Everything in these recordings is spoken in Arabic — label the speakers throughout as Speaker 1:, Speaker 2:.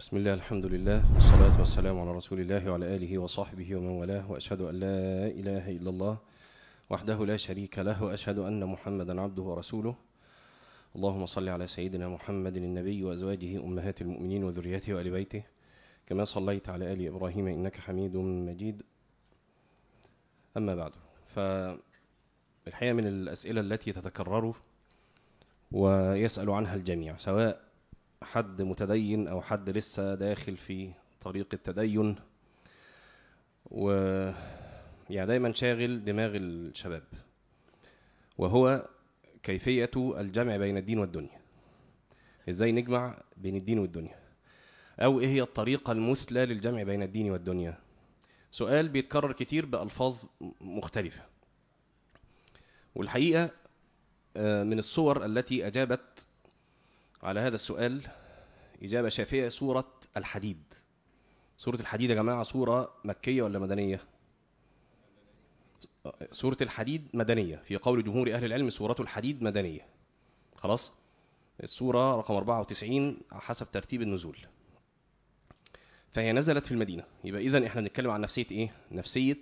Speaker 1: بسم الله، الحمد لله، والصلاة والسلام على رسول الله وعلى آله وصحبه ومن والاه، وأشهد أن لا إله إلا الله وحده لا شريك له، وأشهد أن محمدا عبده ورسوله. اللهم صل على سيدنا محمد النبي وأزواجه أمهات المؤمنين وذريته وآل بيته كما صليت على آل إبراهيم إنك حميد مجيد. أما بعد، فالحقيقة من الأسئلة التي تتكرر ويسأل عنها الجميع، سواء حد متدين أو حد لسه داخل في طريق التدين، يعني دايما شاغل دماغ الشباب، وهو كيفية الجمع بين الدين والدنيا. ازاي نجمع بين الدين والدنيا، او ايه هي الطريقة المثلى للجمع بين الدين والدنيا؟ سؤال بيتكرر كتير بألفاظ مختلفة، والحقيقة من الصور التي أجابت على هذا السؤال إجابة شافية سورة الحديد. سورة الحديد يا جماعة سورة مكية ولا مدنية؟ سورة الحديد مدنية، في قول جمهور أهل العلم سورة الحديد مدنية. خلاص، السورة رقم 94 حسب ترتيب النزول، فهي نزلت في المدينة. يبقى إذن إحنا بنتكلم عن نفسية إيه؟ نفسية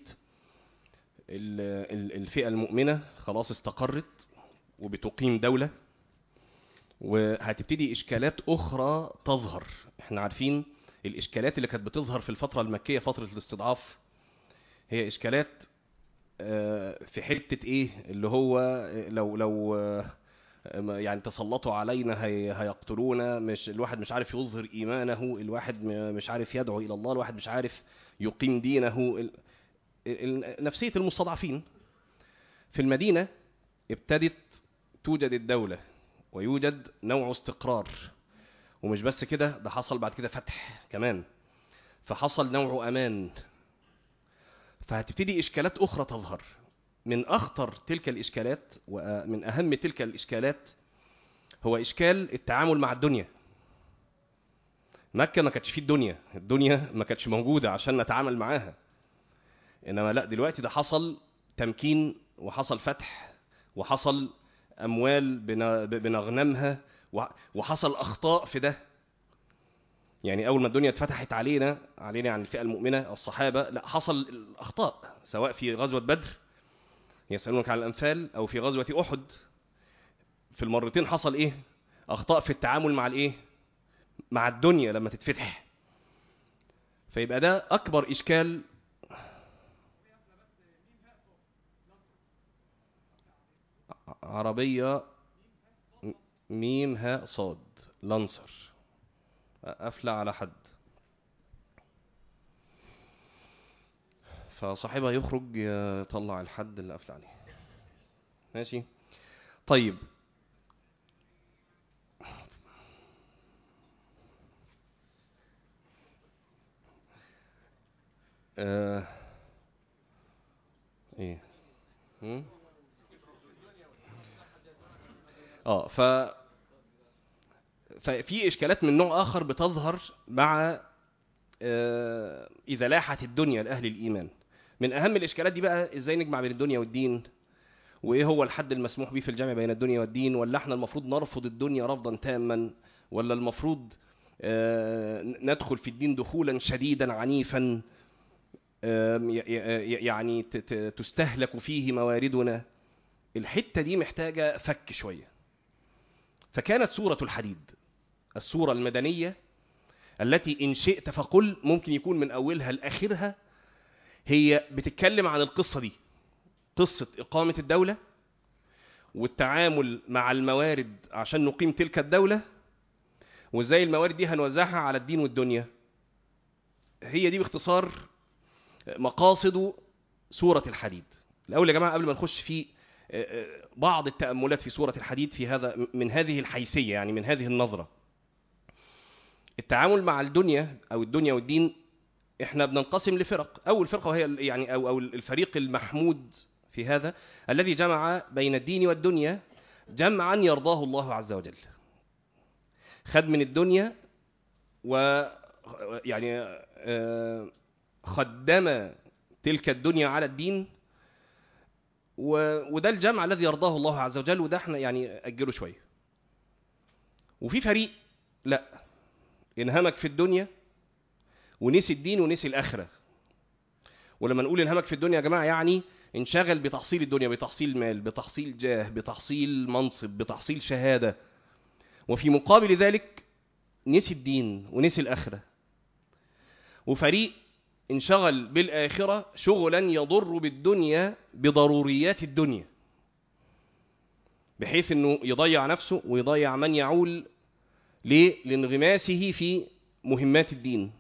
Speaker 1: الفئة المؤمنة، خلاص استقرت وبتقيم دولة، وهتبتدي إشكالات أخرى تظهر. إحنا عارفين الإشكالات اللي كانت بتظهر في الفترة المكية، فترة الاستضعاف، هي إشكالات في حتة إيه؟ اللي هو لو يعني تسلطوا علينا هيقتلونا، مش الواحد مش عارف يظهر إيمانه، الواحد مش عارف يدعو إلى الله، الواحد مش عارف يقيم دينه. نفسية المستضعفين. في المدينة ابتدت توجد الدولة ويوجد نوع استقرار، ومش بس كده، ده حصل بعد كده فتح كمان، فحصل نوع أمان، فهتبتدي إشكالات أخرى تظهر. من أخطر تلك الإشكالات ومن أهم تلك الإشكالات هو إشكال التعامل مع الدنيا. مكة ما كانتش فيه الدنيا ما كانتش موجودة عشان نتعامل معاها، إنما لا، دلوقتي ده حصل تمكين وحصل فتح وحصل أموال بنغنمها، وحصل أخطاء في ده. يعني أول ما الدنيا اتفتحت علينا عن الفئة المؤمنة الصحابة، لا، حصل الأخطاء، سواء في غزوة بدر يسألونك عن الأنفال، أو في غزوة أحد. في المرتين حصل إيه؟ أخطاء في التعامل مع الإيه؟ مع الدنيا لما تتفتح. فيبقى ده أكبر إشكال. عربية ميم هاء صاد لانسر، قافلة على حد، فصاحبها يخرج يطلع الحد اللي قافلة عليه. ماشي، طيب. ايه ففي اشكالات من نوع اخر بتظهر مع اذا لاحت الدنيا لاهل الايمان. من اهم الاشكالات دي بقى ازاي نجمع بين الدنيا والدين، وايه هو الحد المسموح به في الجمع بين الدنيا والدين، ولا احنا المفروض نرفض الدنيا رفضا تاما، ولا المفروض ندخل في الدين دخولا شديدا عنيفا يعني تستهلك فيه مواردنا. الحتة دي محتاجة فك شوية. فكانت سورة الحديد السورة المدنية التي إن شئت فقل ممكن يكون من أولها لآخرها هي بتتكلم عن القصة دي، قصة إقامة الدولة والتعامل مع الموارد عشان نقيم تلك الدولة، وإزاي الموارد دي هنوزعها على الدين والدنيا. هي دي باختصار مقاصد سورة الحديد. الأول يا جماعة، قبل ما نخش في بعض التأملات في سورة الحديد في هذا من هذه الحيثية، يعني من هذه النظرة، التعامل مع الدنيا أو الدنيا والدين، إحنا بننقسم لفرق. أول فرقة وهي يعني أو الفريق المحمود في هذا الذي جمع بين الدين والدنيا جمعا يرضاه الله عز وجل. خد من الدنيا ويعني خدم تلك الدنيا على الدين، وده الجمع الذي يرضاه الله عز وجل، وده احنا يعني أجله شوية. وفي فريق لا، انهمك في الدنيا ونسي الدين ونسي الآخرة. ولما نقول انهمك في الدنيا يا جماعة يعني انشغل بتحصيل الدنيا، بتحصيل مال، بتحصيل جاه، بتحصيل منصب، بتحصيل شهادة، وفي مقابل ذلك نسي الدين ونسي الآخرة. وفريق انشغل بالآخرة شغلا يضر بالدنيا بضروريات الدنيا، بحيث انه يضيع نفسه ويضيع من يعول لانغماسه في مهمات الدين.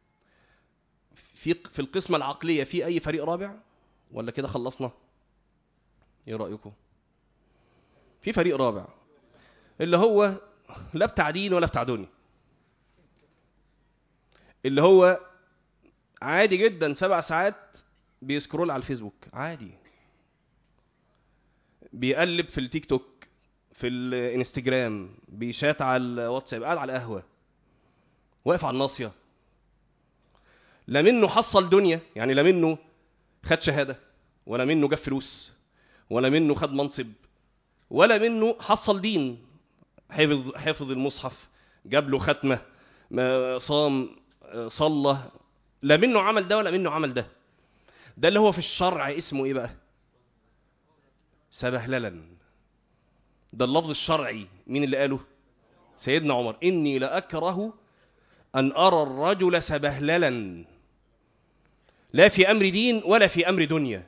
Speaker 1: في القسمة العقلية في أي فريق رابع ولا كده خلصنا؟ ايه رأيكم؟ في فريق رابع اللي هو لا بتاع دين ولا بتاع دنيا، اللي هو عادي جدا 7 ساعات بيسكرول على الفيسبوك، عادي بيقلب في التيك توك، في الانستجرام، بيشات على الواتساب، قاعد على القهوة، واقف على الناصية. لا منه حصل دنيا، يعني لا منه خد شهادة، ولا منه جاب فلوس، ولا منه خد منصب، ولا منه حصل دين، حفظ المصحف، جاب له ختمة، صام، صلى. لا منه عمل ده ولا منه عمل ده. ده اللي هو في الشرع اسمه ايه بقى؟ سبهللا. ده اللفظ الشرعي، مين اللي قاله؟ سيدنا عمر. إني لأكره أن أرى الرجل سبهللا، لا في أمر دين ولا في أمر دنيا.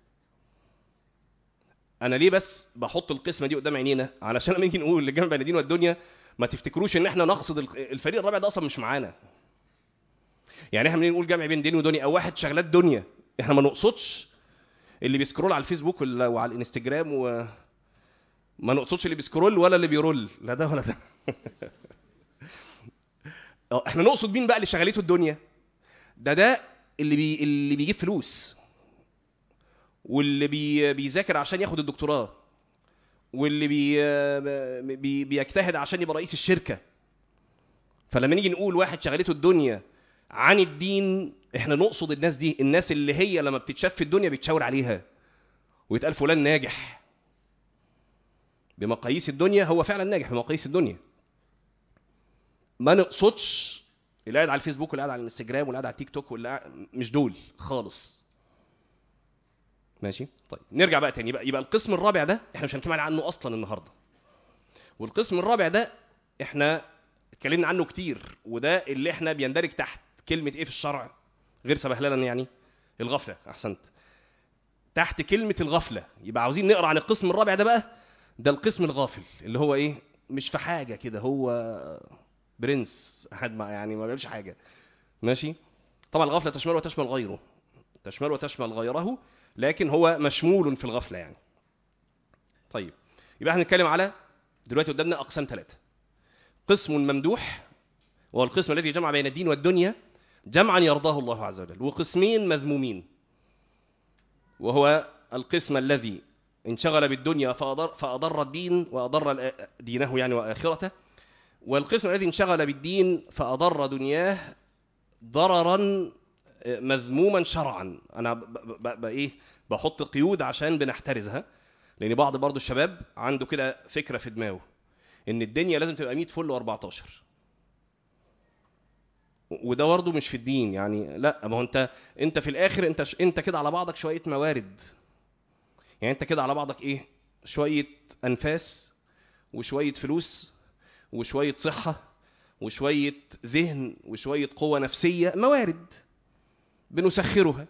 Speaker 1: أنا ليه بس بحط القسمة دي قدام عينينا؟ علشان لما نيجي نقول اللي جنب بين الدين والدنيا ما تفتكروش إن إحنا نقصد الفريق الرابع ده أصلا مش معانا. يعني إحنا بنقول جمع بين دين ودنيا أو واحد شغلات دنيا، إحنا ما نقصدش اللي بيسكرول على الفيسبوك وعلى الانستجرام، وما نقصدش اللي بيسكرول ولا اللي بيرول، لا ده ولا ده. احنا نقصد مين بقى اللي شغلته الدنيا؟ ده اللي بيجيب فلوس، واللي بيذاكر عشان ياخد الدكتوراه، واللي بيجتهد عشان يبقى رئيس الشركة. فلما نيجي نقول واحد شغلته الدنيا عن الدين، احنا نقصد الناس دي، الناس اللي هي لما بتتشاف في الدنيا بيتشاور عليها ويتقال فلان ناجح بمقاييس الدنيا. هو فعلا ناجح بمقاييس الدنيا. ما نقصدش اللي قاعد على الفيسبوك واللي قاعد على الانستجرام واللي قاعد على التيك توك مش دول خالص. ماشي؟ طيب نرجع بقى تاني. يبقى القسم الرابع ده احنا مش هنتكلم عنه اصلا النهارده. والقسم الرابع ده احنا اتكلمنا عنه كتير، وده اللي احنا بيندرج تحت كلمة ايه في الشرع غير سبهللا؟ يعني الغفلة. احسنت، تحت كلمة الغفلة. يبقى عاوزين نقرأ عن القسم الرابع ده بقى. ده القسم الغافل اللي هو ايه؟ مش في حاجة كده، هو برنس احد يعني ما بيعملش حاجة. ماشي؟ طبعا الغفلة تشمل وتشمل غيره، تشمل وتشمل غيره، لكن هو مشمول في الغفلة يعني. طيب يبقى احنا هنتكلم على دلوقتي قدامنا أقسام 3. قسم ممدوح وهو القسم الذي جمع بين الدين والدنيا جمعا يرضاه الله عز وجل، وقسمين مذمومين، وهو القسم الذي انشغل بالدنيا فأضر الدين وأضر دينه يعني وآخرته، والقسم الذي انشغل بالدين فأضر دنياه ضررا مذموما شرعا. أنا بحط قيود عشان بنحترزها، لأن بعض برضو الشباب عنده كده فكرة في دماغه إن الدنيا لازم تبقى 100 فل و14، وده برضو مش في الدين يعني. لا، ما هو انت في الاخر انت كده على بعضك شويه موارد، يعني انت كده على بعضك ايه؟ شويه انفاس وشويه فلوس وشويه صحه وشويه ذهن وشويه قوه نفسيه، موارد بنسخرها.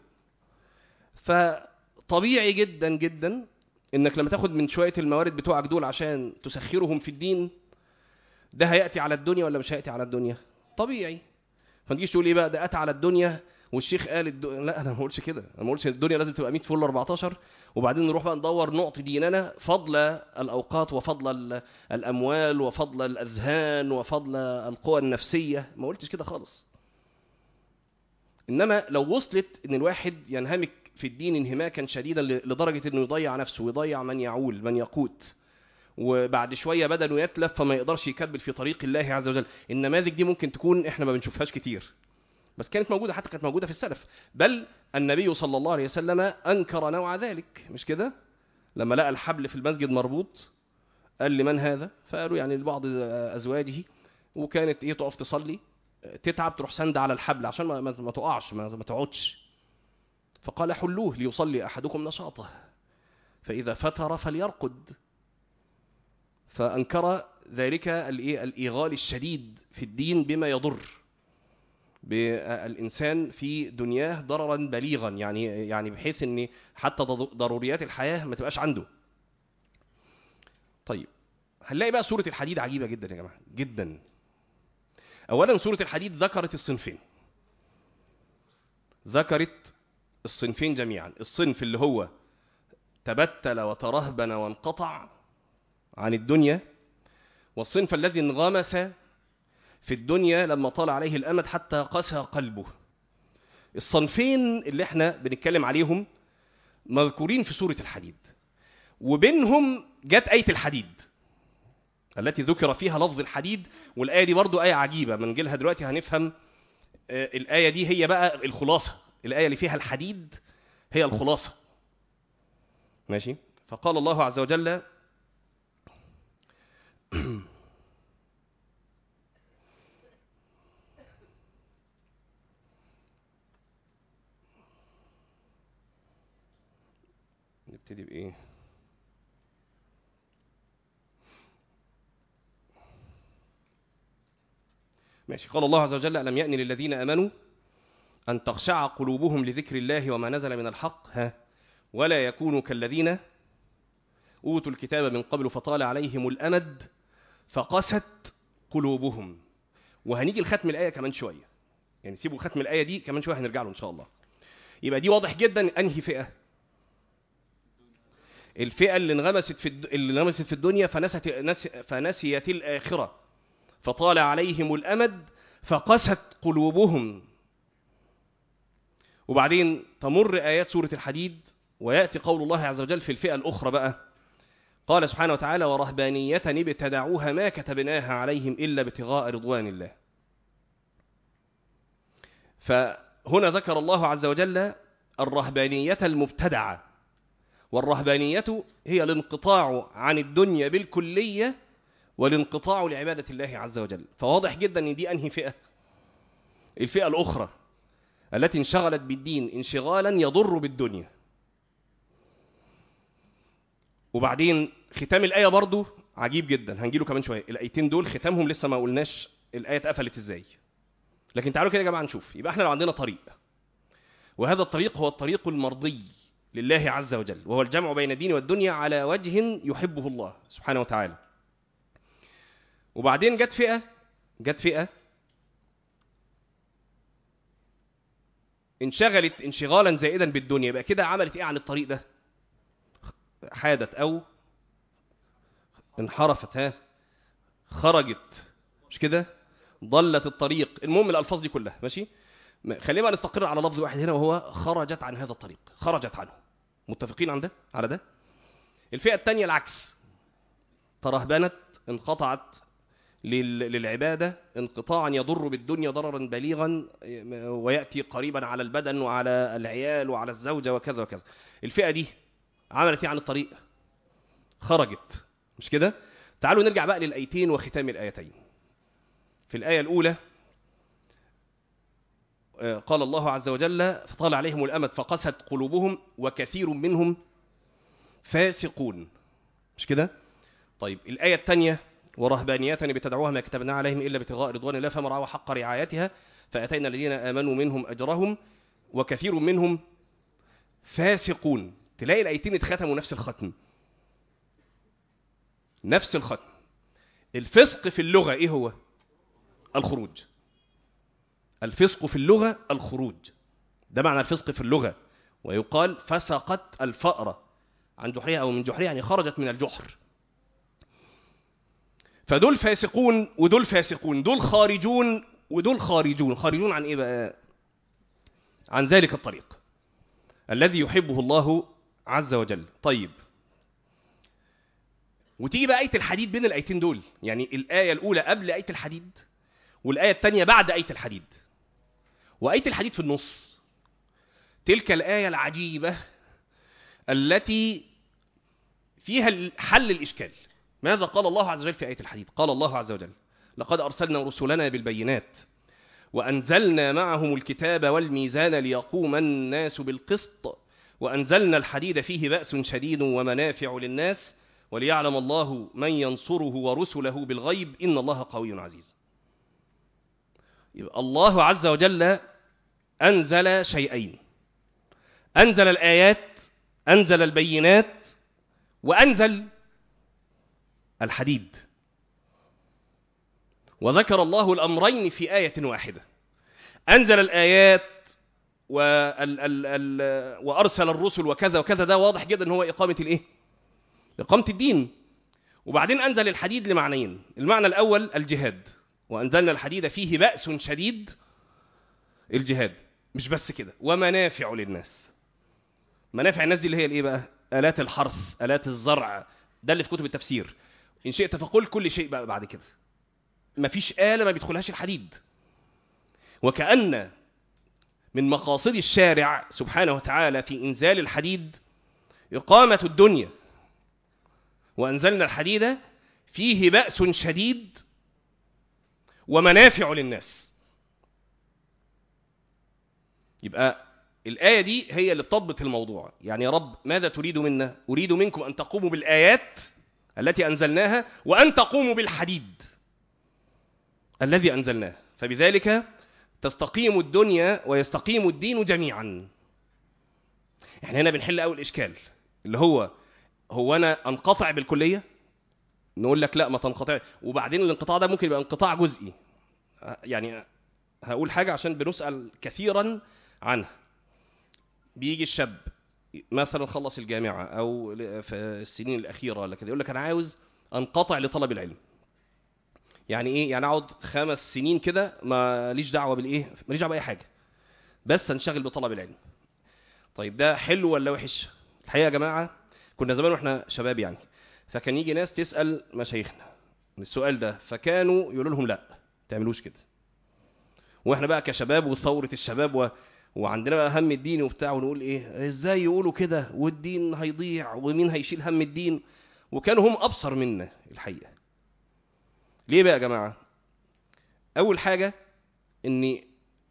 Speaker 1: فطبيعي جدا جدا انك لما تاخد من شويه الموارد بتوعك دول عشان تسخرهم في الدين، ده هياتي على الدنيا ولا مش هياتي على الدنيا؟ طبيعي. فنجيش تقول ايه بقى؟ ده اتى على الدنيا والشيخ قال لا، انا ما بقولش كده. انا ما بقولش الدنيا لازم تبقى 100 فل 14 وبعدين نروح بقى ندور نعطي ديننا فضل الاوقات وفضل الاموال وفضل الاذهان وفضل القوى النفسيه. ما قلتش كده خالص. انما لو وصلت ان الواحد ينهمك في الدين انهماكا شديدا لدرجه انه يضيع نفسه ويضيع من يعول من يقوت، وبعد شويه بدنه يتلف فما يقدرش يكمل في طريق الله عز وجل. النماذج دي ممكن تكون احنا ما بنشوفهاش كتير، بس كانت موجودة، حتى كانت موجودة في السلف. بل النبي صلى الله عليه وسلم أنكر نوع ذلك، مش كده؟ لما لقى الحبل في المسجد مربوط قال لمن هذا؟ فقالوا يعني لبعض أزواجه، وكانت تقف تصلي تتعب تروح سند على الحبل عشان ما تقعش، ما تقعدش. فقال حلوه ليصلي أحدكم نشاطه، فإذا فتر فليرقد. فأنكر ذلك الإيغال الشديد في الدين بما يضر بالإنسان في دنياه ضررا بليغا، يعني بحيث أن حتى ضروريات الحياة ما تبقاش عنده. طيب هنلاقي بقى سورة الحديد عجيبة جدا يا جماعة جدا. أولا سورة الحديد ذكرت الصنفين، ذكرت الصنفين جميعا. الصنف اللي هو تبتل وترهبن وانقطع عن الدنيا، والصنف الذي انغمس في الدنيا لما طال عليه الأمد حتى قسى قلبه. الصنفين اللي احنا بنتكلم عليهم مذكورين في سورة الحديد، وبينهم جت آية الحديد التي ذكر فيها لفظ الحديد. والآية دي برضو آية عجيبة، من جيلها دلوقتي هنفهم الآية دي هي بقى الخلاصة. الآية اللي فيها الحديد هي الخلاصة، ماشي. فقال الله عز وجل نبتدي بإيه؟ ماشي. قال الله عز وجل ألم يأن للذين آمنوا أن تخشع قلوبهم لذكر الله وما نزل من الحق ولا يكونوا كالذين أوتوا الكتاب من قبل فطال عليهم الأمد فقست قلوبهم. وهنيجي لختم الآية كمان شوية، يعني سيبوا ختم الآية دي كمان شوية هنرجع له إن شاء الله. يبقى دي واضح جدا أنهي فئة؟ الفئة اللي انغمست في الدنيا فنسيت الآخرة فطال عليهم الأمد فقست قلوبهم. وبعدين تمر آيات سورة الحديد ويأتي قول الله عز وجل في الفئة الأخرى بقى. قال سبحانه وتعالى ورهبانية ابتدعوها ما كتبناها عليهم إلا ابتغاء رضوان الله. فهنا ذكر الله عز وجل الرهبانية المبتدعة، والرهبانية هي الانقطاع عن الدنيا بالكلية والانقطاع لعبادة الله عز وجل. فواضح جدا ان دي انهي فئة؟ الفئة الأخرى التي انشغلت بالدين انشغالا يضر بالدنيا. وبعدين ختام الآية برضو عجيب جدا، هنجيله كمان شوية. الآيتين دول ختامهم لسه ما قلناش الآية اتقفلت ازاي، لكن تعالوا كده يا جماعة نشوف. يبقى احنا لو عندنا طريق، وهذا الطريق هو الطريق المرضي لله عز وجل، وهو الجمع بين الدين والدنيا على وجه يحبه الله سبحانه وتعالى. وبعدين جت فئة انشغلت انشغالا زائدا بالدنيا. يبقى كده عملت ايه عن الطريق ده؟ حادت او انحرفت، خرجت، مش كده؟ ضلت الطريق. المهم الالفاظ دي كلها ماشي. خلينا بقى نستقر على لفظ واحد هنا وهو خرجت عن هذا الطريق، خرجت عنه. متفقين عن ده على ده؟ الفئة الثانية العكس، ترهبنت، انقطعت للعبادة انقطاعا يضر بالدنيا ضررا بليغا ويأتي قريبا على البدن وعلى العيال وعلى الزوجة وكذا وكذا. الفئة دي عملت ايه عن الطريق؟ خرجت، مش كده؟ تعالوا نرجع بقى للآيتين وختام الآيتين. في الآية الأولى قال الله عز وجل فطال عليهم الأمد فقست قلوبهم وكثير منهم فاسقون، مش كده؟ طيب الآية الثانية ورهبانية ابتدعوها ما كتبنا عليهم إلا ابتغاء رضوان الله فما رعوا حق رعايتها فأتينا الذين آمنوا منهم أجرهم وكثير منهم فاسقون. تلاقي الآيتين اتختموا نفس الختم، نفس الختم. الفسق في اللغة إيه هو؟ الخروج. الفسق في اللغة الخروج، ده معنى الفسق في اللغة. ويقال فسقت الفأرة عن جحرها أو من جحرها، يعني خرجت من الجحر. فدول فاسقون ودول فاسقون، دول خارجون ودول خارجون. خارجون عن إيه بقى؟ عن ذلك الطريق الذي يحبه الله عز وجل. طيب وتيجي بقى آية الحديد بين الآيتين دول، يعني الآية الأولى قبل آية الحديد والآية الثانية بعد آية الحديد، وآية الحديد في النص. تلك الآية العجيبة التي فيها حل الإشكال. ماذا قال الله عز وجل في آية الحديد؟ قال الله عز وجل لقد أرسلنا رسلنا بالبينات وأنزلنا معهم الكتاب والميزان ليقوم الناس بالقسط وأنزلنا الحديد فيه بأس شديد ومنافع للناس وليعلم الله من ينصره ورسله بالغيب إن الله قوي عزيز. الله عز وجل أنزل شيئين، أنزل الآيات، أنزل البينات، وأنزل الحديد. وذكر الله الأمرين في آية واحدة. أنزل الآيات وأرسل الرسل وكذا وكذا، ده واضح جدا ان هو إقامة الإيه؟ إقامة الدين. وبعدين أنزل الحديد لمعنيين. المعنى الأول الجهاد، وأنزلنا الحديد فيه بأس شديد، الجهاد. مش بس كده، ومنافع للناس. منافع الناس دي اللي هي الإيه بقى؟ آلات الحرث، آلات الزرع، ده اللي في كتب التفسير. إن شئت فقل كل شيء بقى بعد كده. مفيش آلة ما بيدخلهاش الحديد. وكأن من مقاصد الشارع سبحانه وتعالى في إنزال الحديد إقامة الدنيا. وأنزلنا الحديد فيه بأس شديد ومنافع للناس. يبقى الآية دي هي اللي بتضبط الموضوع. يعني يا رب ماذا تريد منا؟ أريد منكم أن تقوموا بالآيات التي أنزلناها وأن تقوموا بالحديد الذي أنزلناه، فبذلك تستقيم الدنيا ويستقيم الدين جميعا. احنا هنا بنحل أول إشكال اللي هو أنا أنقطع بالكلية؟ نقول لك لا، ما تنقطع. وبعدين الانقطاع ده ممكن يبقى انقطاع جزئي. يعني هقول حاجة عشان بنسأل كثيرا عنها. بيجي الشاب مثلا خلص الجامعة أو في السنين الأخيرة ولا كده، يقول لك أنا عاوز أنقطع لطلب العلم. يعني إيه؟ يعني أقعد 5 سنين كده ماليش دعوة بالإيه؟ ماليش دعوة بأي حاجة، بس أنشغل بطلب العلم. طيب ده حلو ولا وحش؟ الحقيقة يا جماعة كنا زمان وإحنا شباب يعني، فكان يجي ناس تسأل مشايخنا السؤال ده، فكانوا يقولوا لهم لا تعملوش كده. وإحنا بقى كشباب وثورة الشباب وعندنا بقى هم الدين وبتاع، ونقول إيه إزاي يقولوا كده والدين هيضيع ومين هيشيل هم الدين؟ وكانوا هم أبصر منا الحقيقة. ليه بقى يا جماعة؟ أول حاجة إني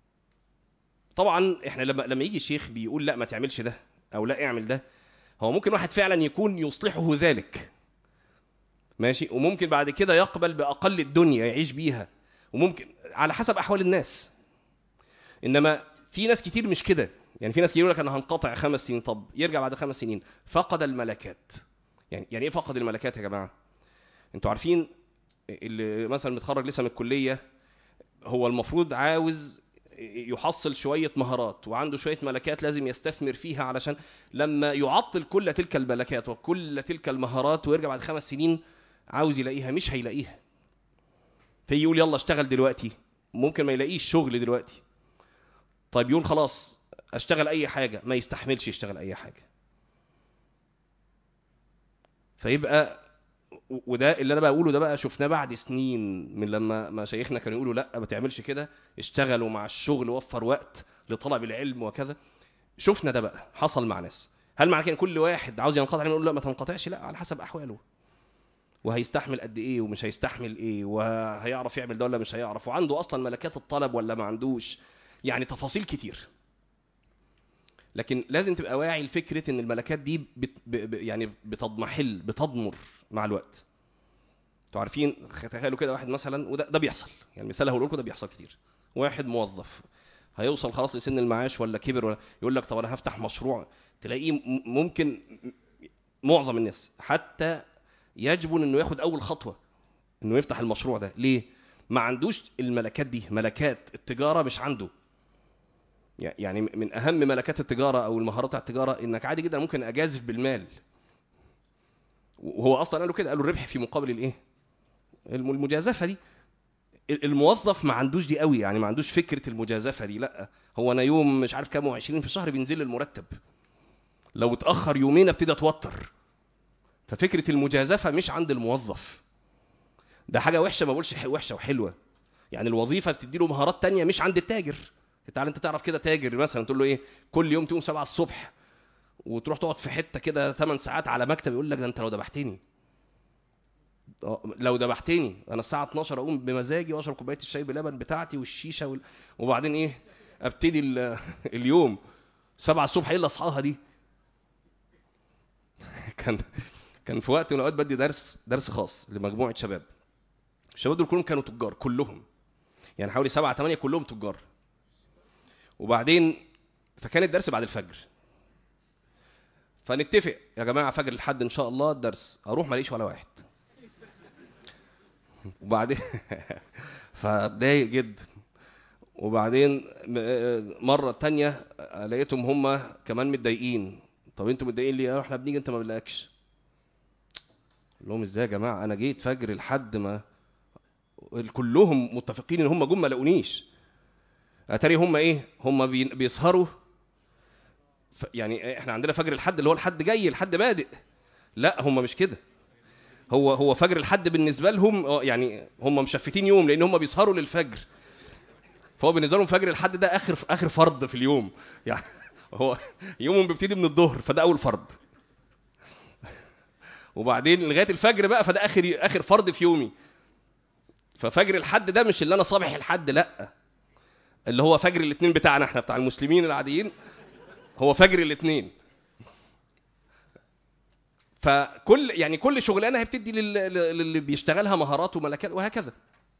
Speaker 1: طبعا إحنا لما يجي الشيخ بيقول لا ما تعملش ده أو لا اعمل ده، هو ممكن واحد فعلا يكون يصلحه ذلك ماشي، وممكن بعد كده يقبل بأقل الدنيا يعيش بيها، وممكن على حسب أحوال الناس. إنما في ناس كتير مش كده. يعني في ناس كتير يقول لك أنا هنقطع 5 سنين، طب يرجع بعد 5 سنين فقد الملكات. يعني إيه فقد الملكات يا جماعة؟ أنتوا عارفين اللي مثلا متخرج لسه من الكلية هو المفروض عاوز يحصل شوية مهارات وعنده شوية ملكات لازم يستثمر فيها، علشان لما يعطل كل تلك الملكات وكل تلك المهارات ويرجع بعد 5 سنين عاوز يلاقيها، مش هيلاقيها. فيقول يلا اشتغل دلوقتي، ممكن ما يلاقيش شغل دلوقتي. طيب يقول خلاص اشتغل اي حاجة، ما يستحملش يشتغل اي حاجة. فيبقى وده اللي انا بقوله ده بقى شفناه بعد سنين من لما مشايخنا كانوا يقولوا لا ما تعملش كده، اشتغلوا مع الشغل وفر وقت لطلب العلم وكذا. شفنا ده بقى حصل مع ناس. هل معنى كده كل واحد عاوز ينقطع نقول لا ما تنقطعش؟ لا، على حسب احواله وهيستحمل قد ايه ومش هيستحمل ايه، وهيعرف يعمل ده ولا مش هيعرف، وعنده اصلا ملكات الطلب ولا ما عندوش. يعني تفاصيل كتير. لكن لازم تبقى واعي الفكرة ان الملكات دي يعني بتضمحل بتضمر مع الوقت. انتوا عارفين تخيلوا كده واحد مثلا، وده بيحصل، يعني مثال هقول لكم ده بيحصل كتير. واحد موظف هيوصل خلاص لسن المعاش ولا كبر ولا يقول لك طب انا هفتح مشروع، تلاقيه ممكن معظم الناس حتى يجبن انه ياخد اول خطوة انه يفتح المشروع ده. ليه؟ ما عندوش الملكات دي، ملكات التجارة مش عنده. يعني من اهم ملكات التجارة او المهارات بتاعت التجارة انك عادي جدا ممكن اجازف بالمال. وهو اصلا قالوا كده، قالوا الربح في مقابل الايه؟ المجازفة دي. الموظف ما عندوش دي قوي، يعني ما عندوش فكرة المجازفة دي. لا، هو انا يوم مش عارف كام و20 في الشهر بينزل المرتب، لو اتأخر يومين ابتدي اتوتر. ففكرة المجازفة مش عند الموظف. ده حاجة وحشة، ما بقولش وحشة وحلوة. يعني الوظيفة بتدي له مهارات تانية مش عند التاجر. تعال انت تعرف كده تاجر مثلا تقول له ايه كل يوم تقوم 7 الصبح وتروح تقعد في حتة كده 8 ساعات على مكتب، يقول لك ده انت لو ذبحتني. لو ذبحتني انا الساعه 12 اقوم بمزاجي واشرب كوبايه الشاي بلبن بتاعتي والشيشه وبعدين ايه ابتدي اليوم 7 الصبح. ايه اللي اصحاها دي؟ كان في وقت من الاوقات بدي درس خاص لمجموعه شباب. الشباب دول كلهم كانوا تجار، كلهم يعني حوالي 7 8 كلهم تجار. وبعدين فكان الدرس بعد الفجر، فنتفق يا جماعه فجر الحد ان شاء الله الدرس، اروح ما الاقيش ولا واحد. وبعدين فاتضايق جدا. وبعدين مره تانية لقيتهم هم كمان متضايقين. طب انتوا متضايقين ليه؟ احنا بنيجي انت ما بنلاقيكش. قال لهم ازاي يا جماعه؟ انا جيت فجر الحد ما كلهم متفقين ان هم جم ما لقونيش. اتاري هم ايه؟ هم بيسهروا. يعني احنا عندنا فجر الحد اللي هو الحد جاي، الحد بادئ. لا هم مش كده. هو فجر الحد بالنسبه لهم يعني هم مشفتين يوم لان هم بيسهروا للفجر. فهو بالنسبه لهم فجر الحد ده اخر فرض في اليوم يعني. هو يومهم بيبتدي من الظهر فده اول فرض، وبعدين لغايه الفجر بقى فده اخر فرض في يومي. ففجر الحد ده مش اللي انا صبح الحد، لا، اللي هو فجر الاثنين بتاعنا احنا بتاع المسلمين العاديين، هو فجر الاثنين. كل شغلانه هي بتدي للي بيشتغلها مهارات وملكات وهكذا.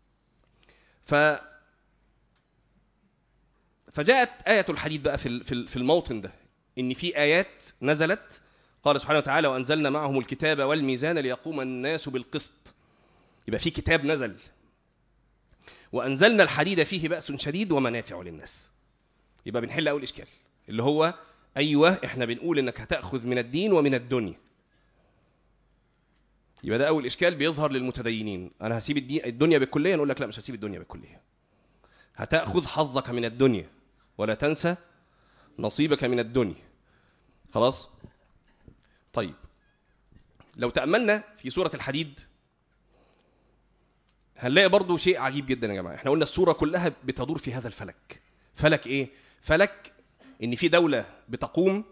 Speaker 1: فجاءت آية الحديد بقى في الموطن ده، ان في آيات نزلت. قال سبحانه وتعالى: وأنزلنا معهم الكتاب والميزان ليقوم الناس بالقسط. يبقى في كتاب نزل. وأنزلنا الحديد فيه بأس شديد ومنافع للناس. يبقى بنحل أول إشكال اللي هو أيوة إحنا بنقول إنك هتأخذ من الدين ومن الدنيا. يبقى ده أول إشكال بيظهر للمتدينين. أنا هسيب الدنيا بالكلية، نقول لك لا مش هسيب الدنيا بالكلية، هتأخذ حظك من الدنيا ولا تنسى نصيبك من الدنيا. خلاص؟ طيب لو تأملنا في سورة الحديد هنلاقي برضو شيء عجيب جدا يا جماعة. احنا قلنا السورة كلها بتدور في هذا الفلك. فلك ايه؟ فلك ان في دولة بتقوم،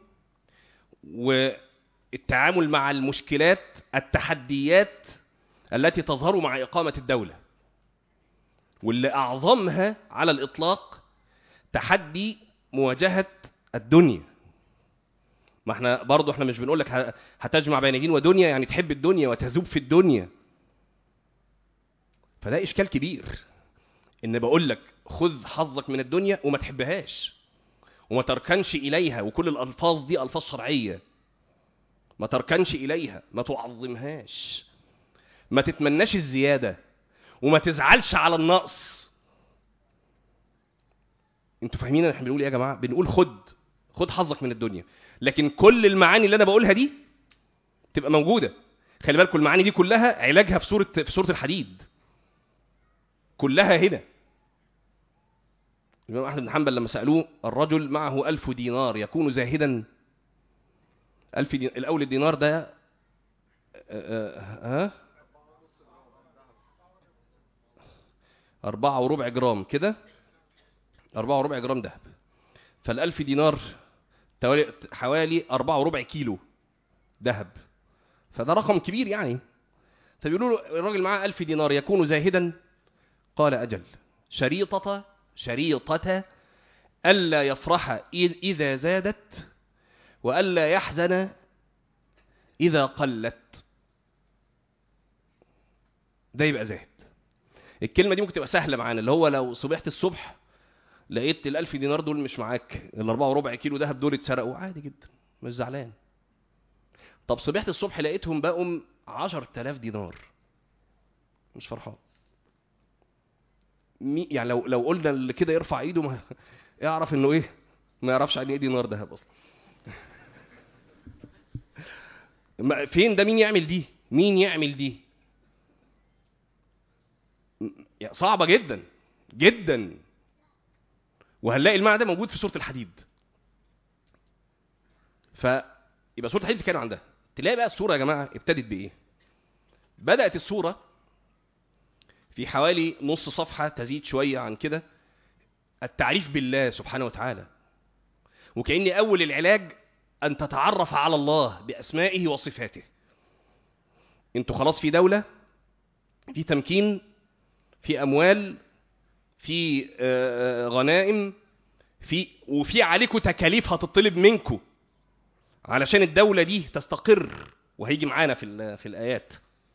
Speaker 1: والتعامل مع المشكلات التحديات التي تظهر مع إقامة الدولة، واللي أعظمها على الإطلاق تحدي مواجهة الدنيا. ما احنا برضو احنا مش بنقول لك هتجمع بين دين ودنيا يعني تحب الدنيا وتذوب في الدنيا. فده إشكال كبير إن بقول لك خذ حظك من الدنيا وما تحبهاش وما تركنش إليها، وكل الألفاظ دي ألفاظ شرعية. ما تركنش إليها، ما تعظمهاش، ما تتمناش الزيادة، وما تزعلش على النقص. انتوا فاهمين احنا بنقول ايه يا جماعة؟ بنقول خد حظك من الدنيا، لكن كل المعاني اللي انا بقولها دي تبقى موجودة. خلي بالكم المعاني دي كلها علاجها في سورة الحديد كلها هنا. الإمام أحمد بن حنبل لما سألوه الرجل معه 1000 دينار يكون زاهدا؟ 1000 دينار، الأول الدينار ده 4.25 جرام كده، 4.25 جرام ذهب. فال1000 دينار حوالي 4.25 كيلو ذهب، فده رقم كبير يعني. فبيقولوا له الراجل معاه 1000 دينار يكون زاهدا؟ قال أجل، شريطة ألا يفرح إذا زادت وألا يحزن إذا قلت. ده يبقى زاهد. الكلمة دي ممكن تبقى سهلة معانا، اللي هو لو صبحت الصبح لقيت 1000 دينار دول مش معاك، 4.25 كيلو دهب دول اتسرقوا، عادي جدا مش زعلان. طب صبحت الصبح لقيتهم بقوا 10,000 دينار، مش فرحان. يعني لو قلنا اللي كده يرفع ايده ما يعرف انه ايه، ما يعرفش عن ايه دينار ذهب اصلا. فين ده؟ مين يعمل دي؟ صعبة جدا جدا. وهنلاقي المعنى ده موجود في سورة الحديد. فيبقى سورة الحديد كان عندها. تلاقي بقى السورة يا جماعة ابتدت بإيه؟ بدأت السورة في حوالي نص صفحة تزيد شوية عن كده التعريف بالله سبحانه وتعالى، وكأن أول العلاج أن تتعرف على الله بأسمائه وصفاته. انتوا خلاص في دولة في تمكين، في أموال، في غنائم، وفي عليكم تكاليف هتطلب منكم علشان الدولة دي تستقر، وهيجي معانا في الآيات.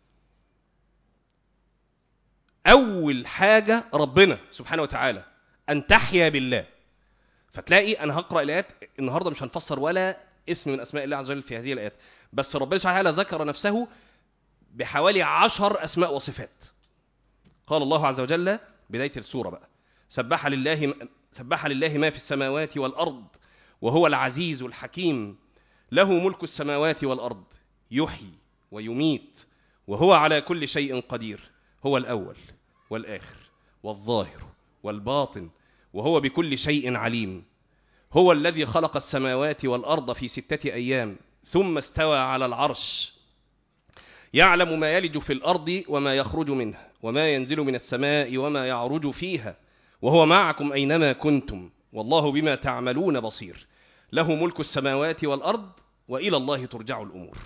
Speaker 1: أول حاجة ربنا سبحانه وتعالى أن تحيا بالله. فتلاقي أنا هقرأ الآيات النهاردة مش هنفسر ولا اسم من أسماء الله عز وجل في هذه الآيات، بس ربنا سبحانه وتعالى ذكر نفسه بحوالي 10 أسماء وصفات. قال الله عز وجل بداية السورة بقى: سبح لله ما في السماوات والأرض وهو العزيز الحكيم، له ملك السماوات والأرض، يحيي ويميت وهو على كل شيء قدير، هو الأول والآخر والظاهر والباطن وهو بكل شيء عليم، هو الذي خلق السماوات والأرض في 6 أيام ثم استوى على العرش، يعلم ما يلج في الأرض وما يخرج منها وما ينزل من السماء وما يعرج فيها وهو معكم أينما كنتم والله بما تعملون بصير، له ملك السماوات والأرض وإلى الله ترجع الأمور.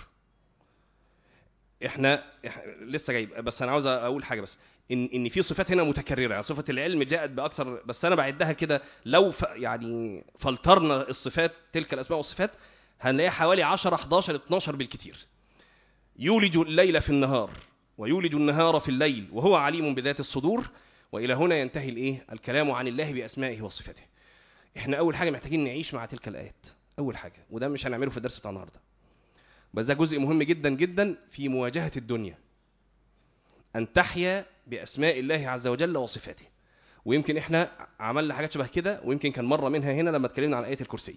Speaker 1: إحنا لسه جايب، بس أنا عاوز أقول حاجة بس، إن في صفات هنا متكررة. صفة العلم جاءت بأكثر، بس أنا بعدها كده لو يعني فلترنا الصفات، تلك الأسماء والصفات، هنلاقي حوالي 10 11 12 بالكثير. يولج الليل في النهار ويولج النهار في الليل وهو عليم بذات الصدور. وإلى هنا ينتهي الكلام عن الله بأسمائه وصفاته. إحنا أول حاجة محتاجين نعيش مع تلك الآيات، أول حاجة، وده مش هنعمله في الدرس بتاع النهارده، بس ده جزء مهم جدا جدا في مواجهة الدنيا، أن تحيا بأسماء الله عز وجل وصفاته. ويمكن إحنا عملنا حاجات شبه كده، ويمكن كان مرة منها هنا لما اتكلمنا عن آية الكرسي.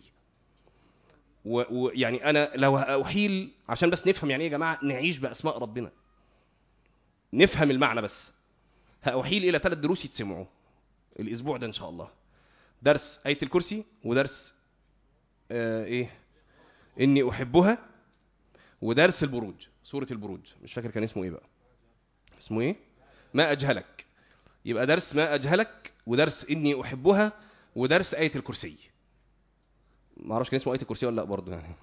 Speaker 1: ويعني أنا لو أحيل عشان بس نفهم يعني إيه يا جماعة نعيش بأسماء ربنا، نفهم المعنى، بس هأحيل إلى 3 دروس يتسمعوا الأسبوع ده إن شاء الله: درس آية الكرسي، ودرس إني أحبها، ودرس البروج، سورة البروج، مش فاكر كان اسمه إيه بقى، اسمه إيه؟ ما أجهلك. يبقى درس ما أجهلك، ودرس إني أحبها، ودرس آية الكرسي. ما أعرفش كان اسمه آية الكرسي ولا لا برضه يعني.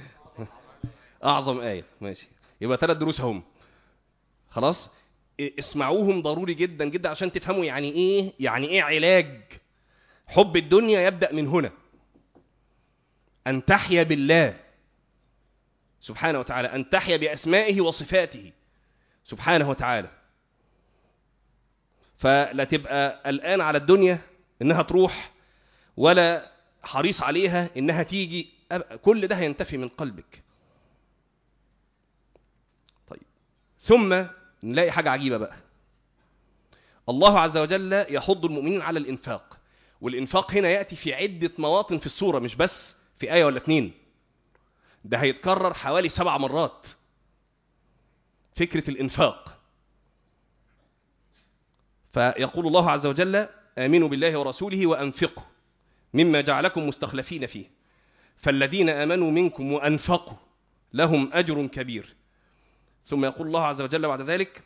Speaker 1: أعظم آية، ماشي. يبقى 3 دروس هم، خلاص اسمعوهم ضروري جدا جدا عشان تفهموا يعني إيه علاج حب الدنيا. يبدأ من هنا، أن تحيا بالله سبحانه وتعالى، أن تحيا بأسمائه وصفاته سبحانه وتعالى. فلا تبقى الآن على الدنيا إنها تروح، ولا حريص عليها إنها تيجي، كل ده ينتفي من قلبك. طيب، ثم نلاقي حاجة عجيبة بقى، الله عز وجل يحض المؤمنين على الإنفاق، والإنفاق هنا يأتي في عدة مواطن في السورة، مش بس في آية ولا 2، ده هيتكرر حوالي 7 مرات فكرة الإنفاق. فيقول الله عز وجل: آمنوا بالله ورسوله وأنفقوا مما جعلكم مستخلفين فيه فالذين آمنوا منكم وأنفقوا لهم أجر كبير. ثم يقول الله عز وجل بعد ذلك: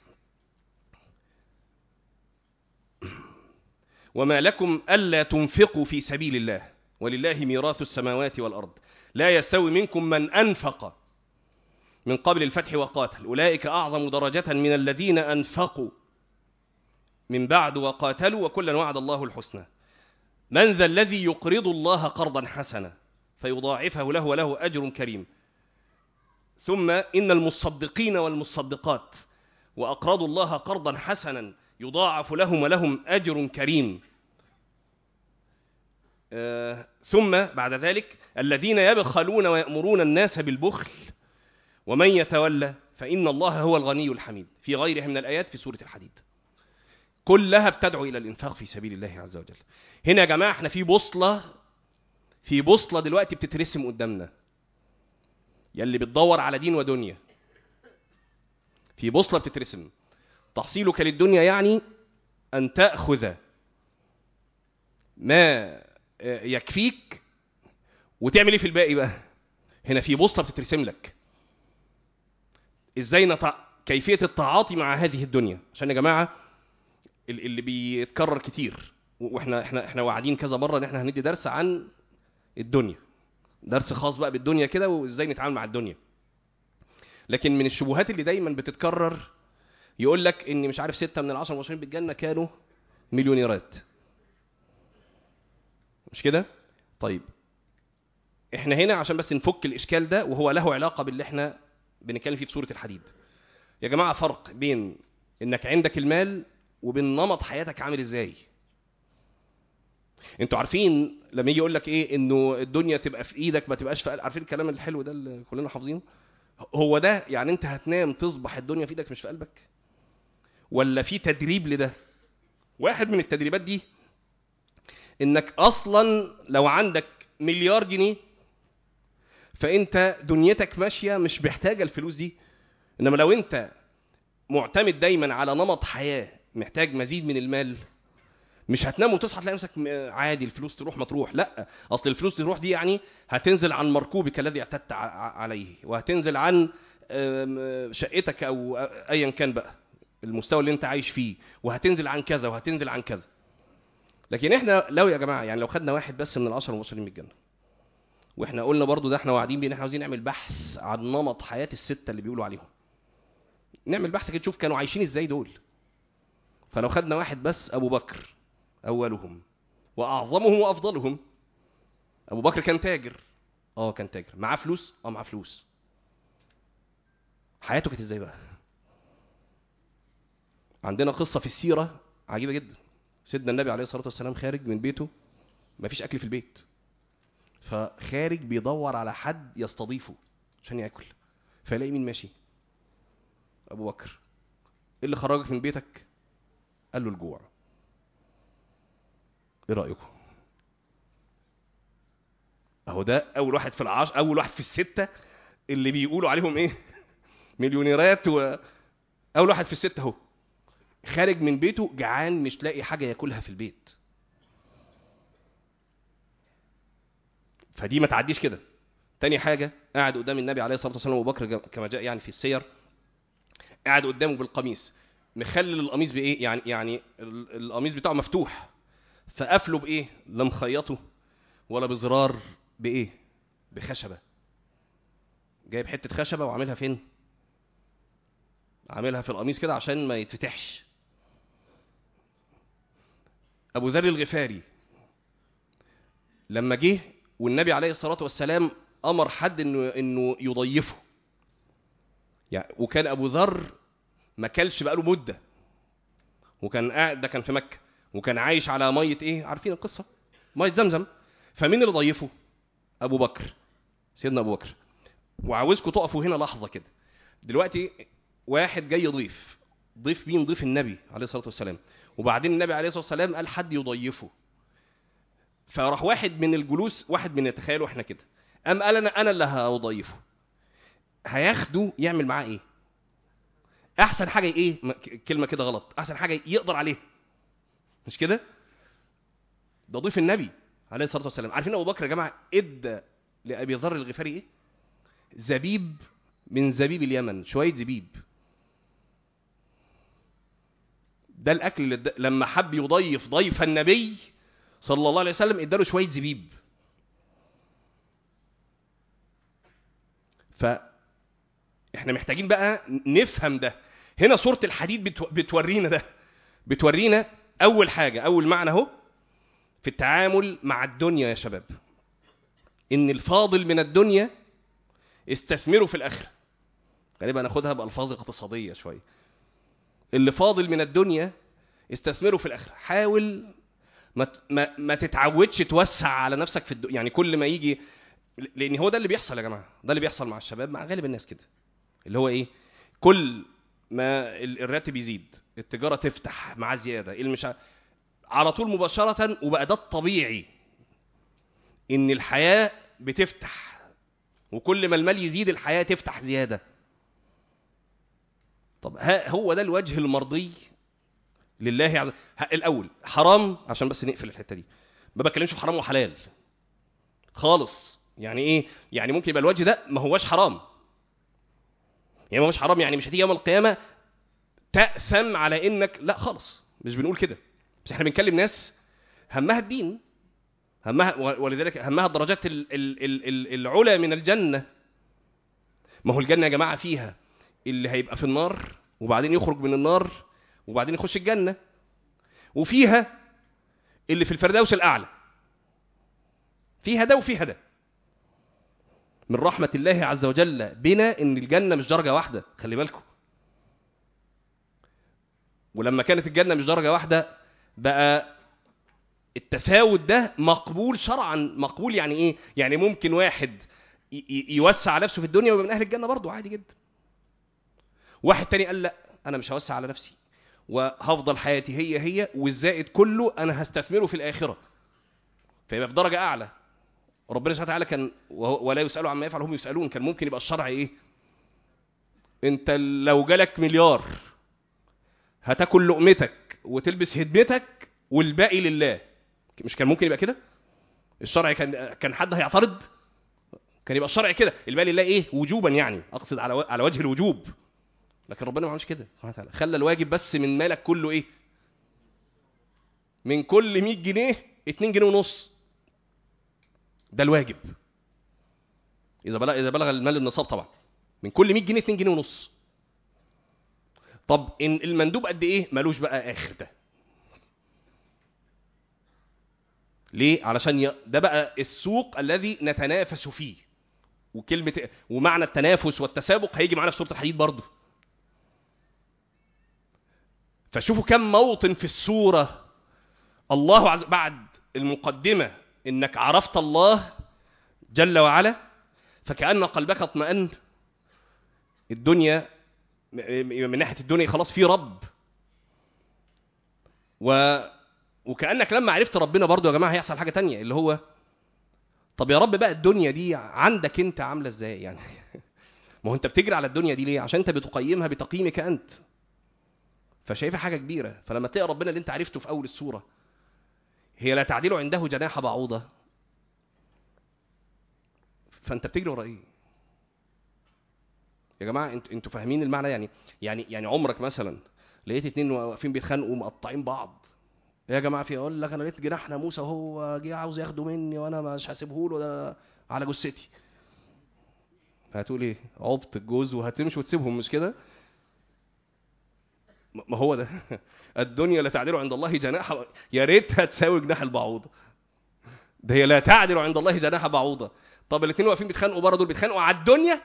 Speaker 1: وما لكم ألا تنفقوا في سبيل الله ولله ميراث السماوات والأرض لا يستوي منكم من أنفق من قبل الفتح وقاتل أولئك أعظم درجة من الذين أنفقوا من بعد وقاتلوا وكلا وعد الله الحسنى من ذا الذي يقرض الله قرضا حسنا فيضاعفه له وله أجر كريم. ثم إن المصدقين والمصدقات وأقرضوا الله قرضا حسنا يضاعف لهم ولهم أجر كريم. ثم بعد ذلك: الذين يبخلون ويأمرون الناس بالبخل ومن يتولى فإن الله هو الغني الحميد، في غيرها من الآيات في سورة الحديد، كلها بتدعو إلى الإنفاق في سبيل الله عز وجل. هنا يا جماعة احنا في بوصلة دلوقتي بتترسم قدامنا، يلي بتدور على دين ودنيا، في بوصلة بتترسم. تحصيلك للدنيا يعني أن تأخذ ما يكفيك وتعمل ايه في الباقي بقى. هنا في بوصلة بتترسم لك ازاي كيفية التعاطي مع هذه الدنيا. عشان يا جماعة اللي بيتكرر كتير، واحنا واعدين كذا مرة ان احنا هندي درس عن الدنيا، درس خاص بقى بالدنيا كده وازاي نتعامل مع الدنيا. لكن من الشبهات اللي دايما بتتكرر يقول لك ان مش عارف 6 من 10 المبشرين بالجنه كانوا مليونيرات، مش كده؟ طيب احنا هنا عشان بس نفك الاشكال ده، وهو له علاقه باللي احنا بنتكلم فيه في سوره الحديد. يا جماعه فرق بين انك عندك المال وبين نمط حياتك عامل ازاي. انتوا عارفين لما يجي يقول لك ايه، انه الدنيا تبقى في ايدك ما تبقاش في قلبك، عارفين الكلام الحلو ده اللي كلنا حافظينه؟ هو ده يعني انت هتنام تصبح الدنيا في ايدك مش في قلبك، ولا في تدريب لده؟ واحد من التدريبات دي انك اصلا لو عندك مليار جنيه فانت دنيتك ماشيه مش محتاجه الفلوس دي. انما لو انت معتمد دايما على نمط حياه محتاج مزيد من المال، مش هتنام وتصحى تلاقي نفسك عادي الفلوس تروح ما تروح. لا، اصل الفلوس تروح دي يعني هتنزل عن مركوبك الذي اعتدت عليه، وهتنزل عن شقتك او ايا كان بقى المستوى اللي انت عايش فيه، وهتنزل عن كذا وهتنزل عن كذا. لكن احنا لو يا جماعه يعني لو خدنا واحد بس من 10 المبشرين بالجنه، واحنا قلنا برضو ده احنا واعدين بيه ان احنا عاوزين نعمل بحث عن نمط حياه السته اللي بيقولوا عليهم، نعمل بحث كده نشوف كانوا عايشين ازاي دول. فلو خدنا واحد بس، ابو بكر اولهم واعظمهم وافضلهم. ابو بكر كان تاجر، كان تاجر، معاه فلوس، معاه فلوس. حياته كانت ازاي بقى؟ عندنا قصه في السيره عجيبه جدا. سيدنا النبي عليه الصلاه والسلام خارج من بيته، مفيش اكل في البيت، فخارج بيدور على حد يستضيفه عشان ياكل، فيلاقي مين ماشي؟ ابو بكر. ايه اللي خرجك من بيتك؟ قال له الجوع. ايه رايكم؟ اهو ده اول واحد في اول واحد في السته اللي بيقولوا عليهم ايه مليونيرات، اول واحد في السته اهو خارج من بيته جعان مش لاقي حاجه ياكلها في البيت. فدي ما تعديش كده. تاني حاجه، قاعد قدام النبي عليه الصلاه والسلام ابو بكر كما جاء يعني في السير، قاعد قدامه بالقميص، مخلل القميص بايه؟ يعني القميص بتاعه مفتوح، فقفله بايه؟ لا مخيطه ولا بزرار، بايه؟ بخشبه. جايب حته خشبه وعاملها فين؟ عاملها في القميص كده عشان ما يتفتحش. ابو ذر الغفاري لما جه والنبي عليه الصلاه والسلام امر حد انه يضيفه، يعني وكان ابو ذر ما كلش بقاله مده، وكان قاعد، ده كان في مكه، وكان عايش على ميه ايه؟ عارفين القصه، ميه زمزم. فمين اللي ضيفه؟ ابو بكر، سيدنا ابو بكر. وعاوزكم تقفوا هنا لحظه كده. دلوقتي واحد جاي يضيف، ضيف مين؟ ضيف النبي عليه الصلاه والسلام. وبعدين النبي عليه الصلاه والسلام قال حد يضيفه، فراح واحد من الجلوس، واحد من يتخيلوا احنا كده، قال انا اللي هضيفه. هياخده يعمل معاه ايه؟ احسن حاجه ايه؟ كلمه كده غلط، احسن حاجه يقدر عليه، مش كده؟ ده ضيف النبي عليه الصلاه والسلام. عارفين ابو بكر يا جماعه ادى لابي ذر الغفاري ايه؟ زبيب من زبيب اليمن، شويه زبيب. ده الاكل اللي لما حب يضيف ضيف النبي صلى الله عليه وسلم اداله شويه زبيب. فاحنا محتاجين بقى نفهم ده. هنا سوره الحديد بتورينا ده، بتورينا اول حاجه، اول معنى اهو في التعامل مع الدنيا يا شباب، ان الفاضل من الدنيا استثمروا في الاخره. غالبا ناخدها بالفاظ اقتصاديه شويه. اللي فاضل من الدنيا استثمروا في الاخره. حاول ما تتعودش توسع على نفسك في يعني كل ما يجي، لان هو ده اللي بيحصل يا جماعه، ده اللي بيحصل مع الشباب، مع غالب الناس كده، اللي هو ايه؟ كل ما الراتب يزيد، التجاره تفتح مع زياده، مش على طول مباشره. وبقى ده الطبيعي ان الحياه بتفتح، وكل ما المال يزيد الحياه تفتح زياده. طب هو ده الوجه المرضي لله عز وجل؟ الاول حرام، عشان بس نقفل الحته دي، ما بتكلمش في حرام وحلال خالص. يعني ايه؟ يعني ممكن يبقى الوجه ده ما هوش حرام، يعني ما هوش حرام، يعني مش هتيجي يوم القيامه تأثم على انك، لا خالص، مش بنقول كده. بس احنا بنكلم ناس همها الدين، همها، ولذلك همها الدرجات العلى من الجنه. ما هو الجنه يا جماعه فيها اللي هيبقى في النار وبعدين يخرج من النار وبعدين يخش الجنة. وفيها اللي في الفردوس الأعلى، فيها ده وفيها ده. من رحمة الله عز وجل بنا إن الجنة مش درجة واحدة، خلي بالكم. ولما كانت الجنة مش درجة واحدة بقى التفاوت ده مقبول شرعا. مقبول يعني إيه؟ يعني ممكن واحد يوسع نفسه في الدنيا ويبقى من أهل الجنة برضه عادي جدا. واحد تاني قال لا، أنا مش هوسع على نفسي وهفضل حياتي هي والزائد كله أنا هستثمره في الآخرة، فيبقى في درجة أعلى. ربنا سبحانه وتعالى كان ولا يسألوا عما يفعل هم يسألون، كان ممكن يبقى الشرع إيه؟ أنت لو جالك مليار هتاكل لقمتك وتلبس هدمتك والباقي لله، مش كان ممكن يبقى كده؟ الشرع كان حد هيعترض؟ كان يبقى الشرع كده، الباقي لله إيه؟ وجوبا يعني، أقصد على وجه الوجوب. لكن ربنا ما عملش كده سبحانه وتعالى، خلى الواجب بس من مالك كله إيه؟ من كل 100 جنيه 2 جنيه ونص، ده الواجب إذا بلغ المال النصاب طبعا. من كل 100 جنيه 2 جنيه ونص. طب إن المندوب قد إيه؟ مالوش بقى آخر ده. ليه؟ علشان ده بقى السوق الذي نتنافس فيه. ومعنى التنافس والتسابق هيجي معنا في سورة الحديد برضه. فشوفوا كم موطن في السورة الله بعد المقدمة إنك عرفت الله جل وعلا فكأن قلبك اطمأن. الدنيا من ناحية الدنيا خلاص في رب، وكأنك لما عرفت ربنا برضو يا جماعة هيحصل حاجة تانية، اللي هو طب يا رب بقى الدنيا دي عندك انت عاملة ازاي يعني؟ ما هو انت بتجري على الدنيا دي ليه؟ عشان انت بتقيمها بتقييمك انت، فشايفها حاجة كبيرة. فلما تلاقي ربنا اللي انت عرفته في اول السورة هي لا تعدل عنده جناح بعوضة، فانت بتجري ورا ايه يا جماعة؟ انتوا فاهمين المعنى؟ يعني عمرك مثلا لقيت اتنين واقفين بيتخانقوا مقطعين بعض، يا جماعه في اقول لك انا لقيت جناحنا موسى وهو جه عاوز ياخده مني وانا مش هسيبه له، ده على جثتي. هتقول ايه؟ عبط الجوز وهتمشي وتسيبهم، مش كده؟ ما هو ده. الدنيا لا تعدل عند الله جناح، يا ريتها تساوي جناح البعوضه. ده هي لا تعدل عند الله جناح بعوضه. طب الاثنين واقفين بيتخانقوا بره، دول بيتخانقوا على الدنيا،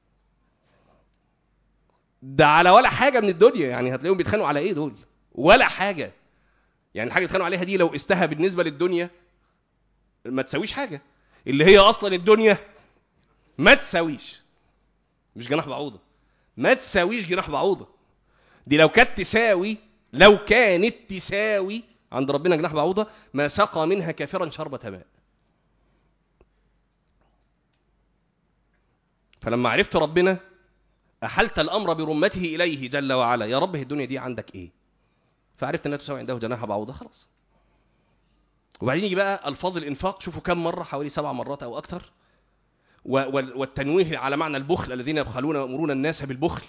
Speaker 1: ده على ولا حاجه من الدنيا. يعني هتلاقيهم بيتخانقوا على ايه دول؟ ولا حاجه. يعني الحاجه اللي اتخانقوا عليها دي لو قستها بالنسبه للدنيا ما تساويش حاجه، اللي هي اصلا الدنيا ما تساويش، مش جناح بعوضه، ما تساويش جناح بعوضه. دي لو كانت تساوي عند ربنا جناح بعوضه ما سقى منها كافرا شربة ماء. فلما عرفت ربنا احلت الامر برمته اليه جل وعلا، يا رب الدنيا دي عندك ايه؟ فعرفت انها تساوي عنده جناح بعوضه، خلاص. وبعدين يجي بقى الفاظ الانفاق، شوفوا كم مره، حوالي 7 مرات او اكثر. والتنويه على معنى البخل، الذين يبخلون ويأمرون الناس بالبخل.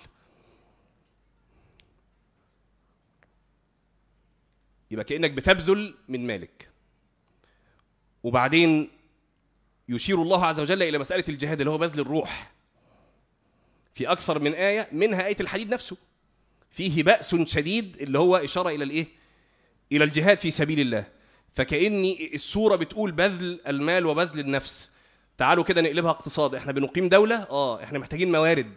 Speaker 1: يبقى كأنك بتبذل من مالك. وبعدين يشير الله عز وجل إلى مسألة الجهاد اللي هو بذل الروح في أكثر من آية، منها آية الحديد نفسه، فيه بأس شديد، اللي هو إشارة إلى الإيه؟ إلى الجهاد في سبيل الله. فكأني السورة بتقول بذل المال وبذل النفس. تعالوا كده نقلبها اقتصاد. احنا بنقيم دولة، احنا محتاجين موارد.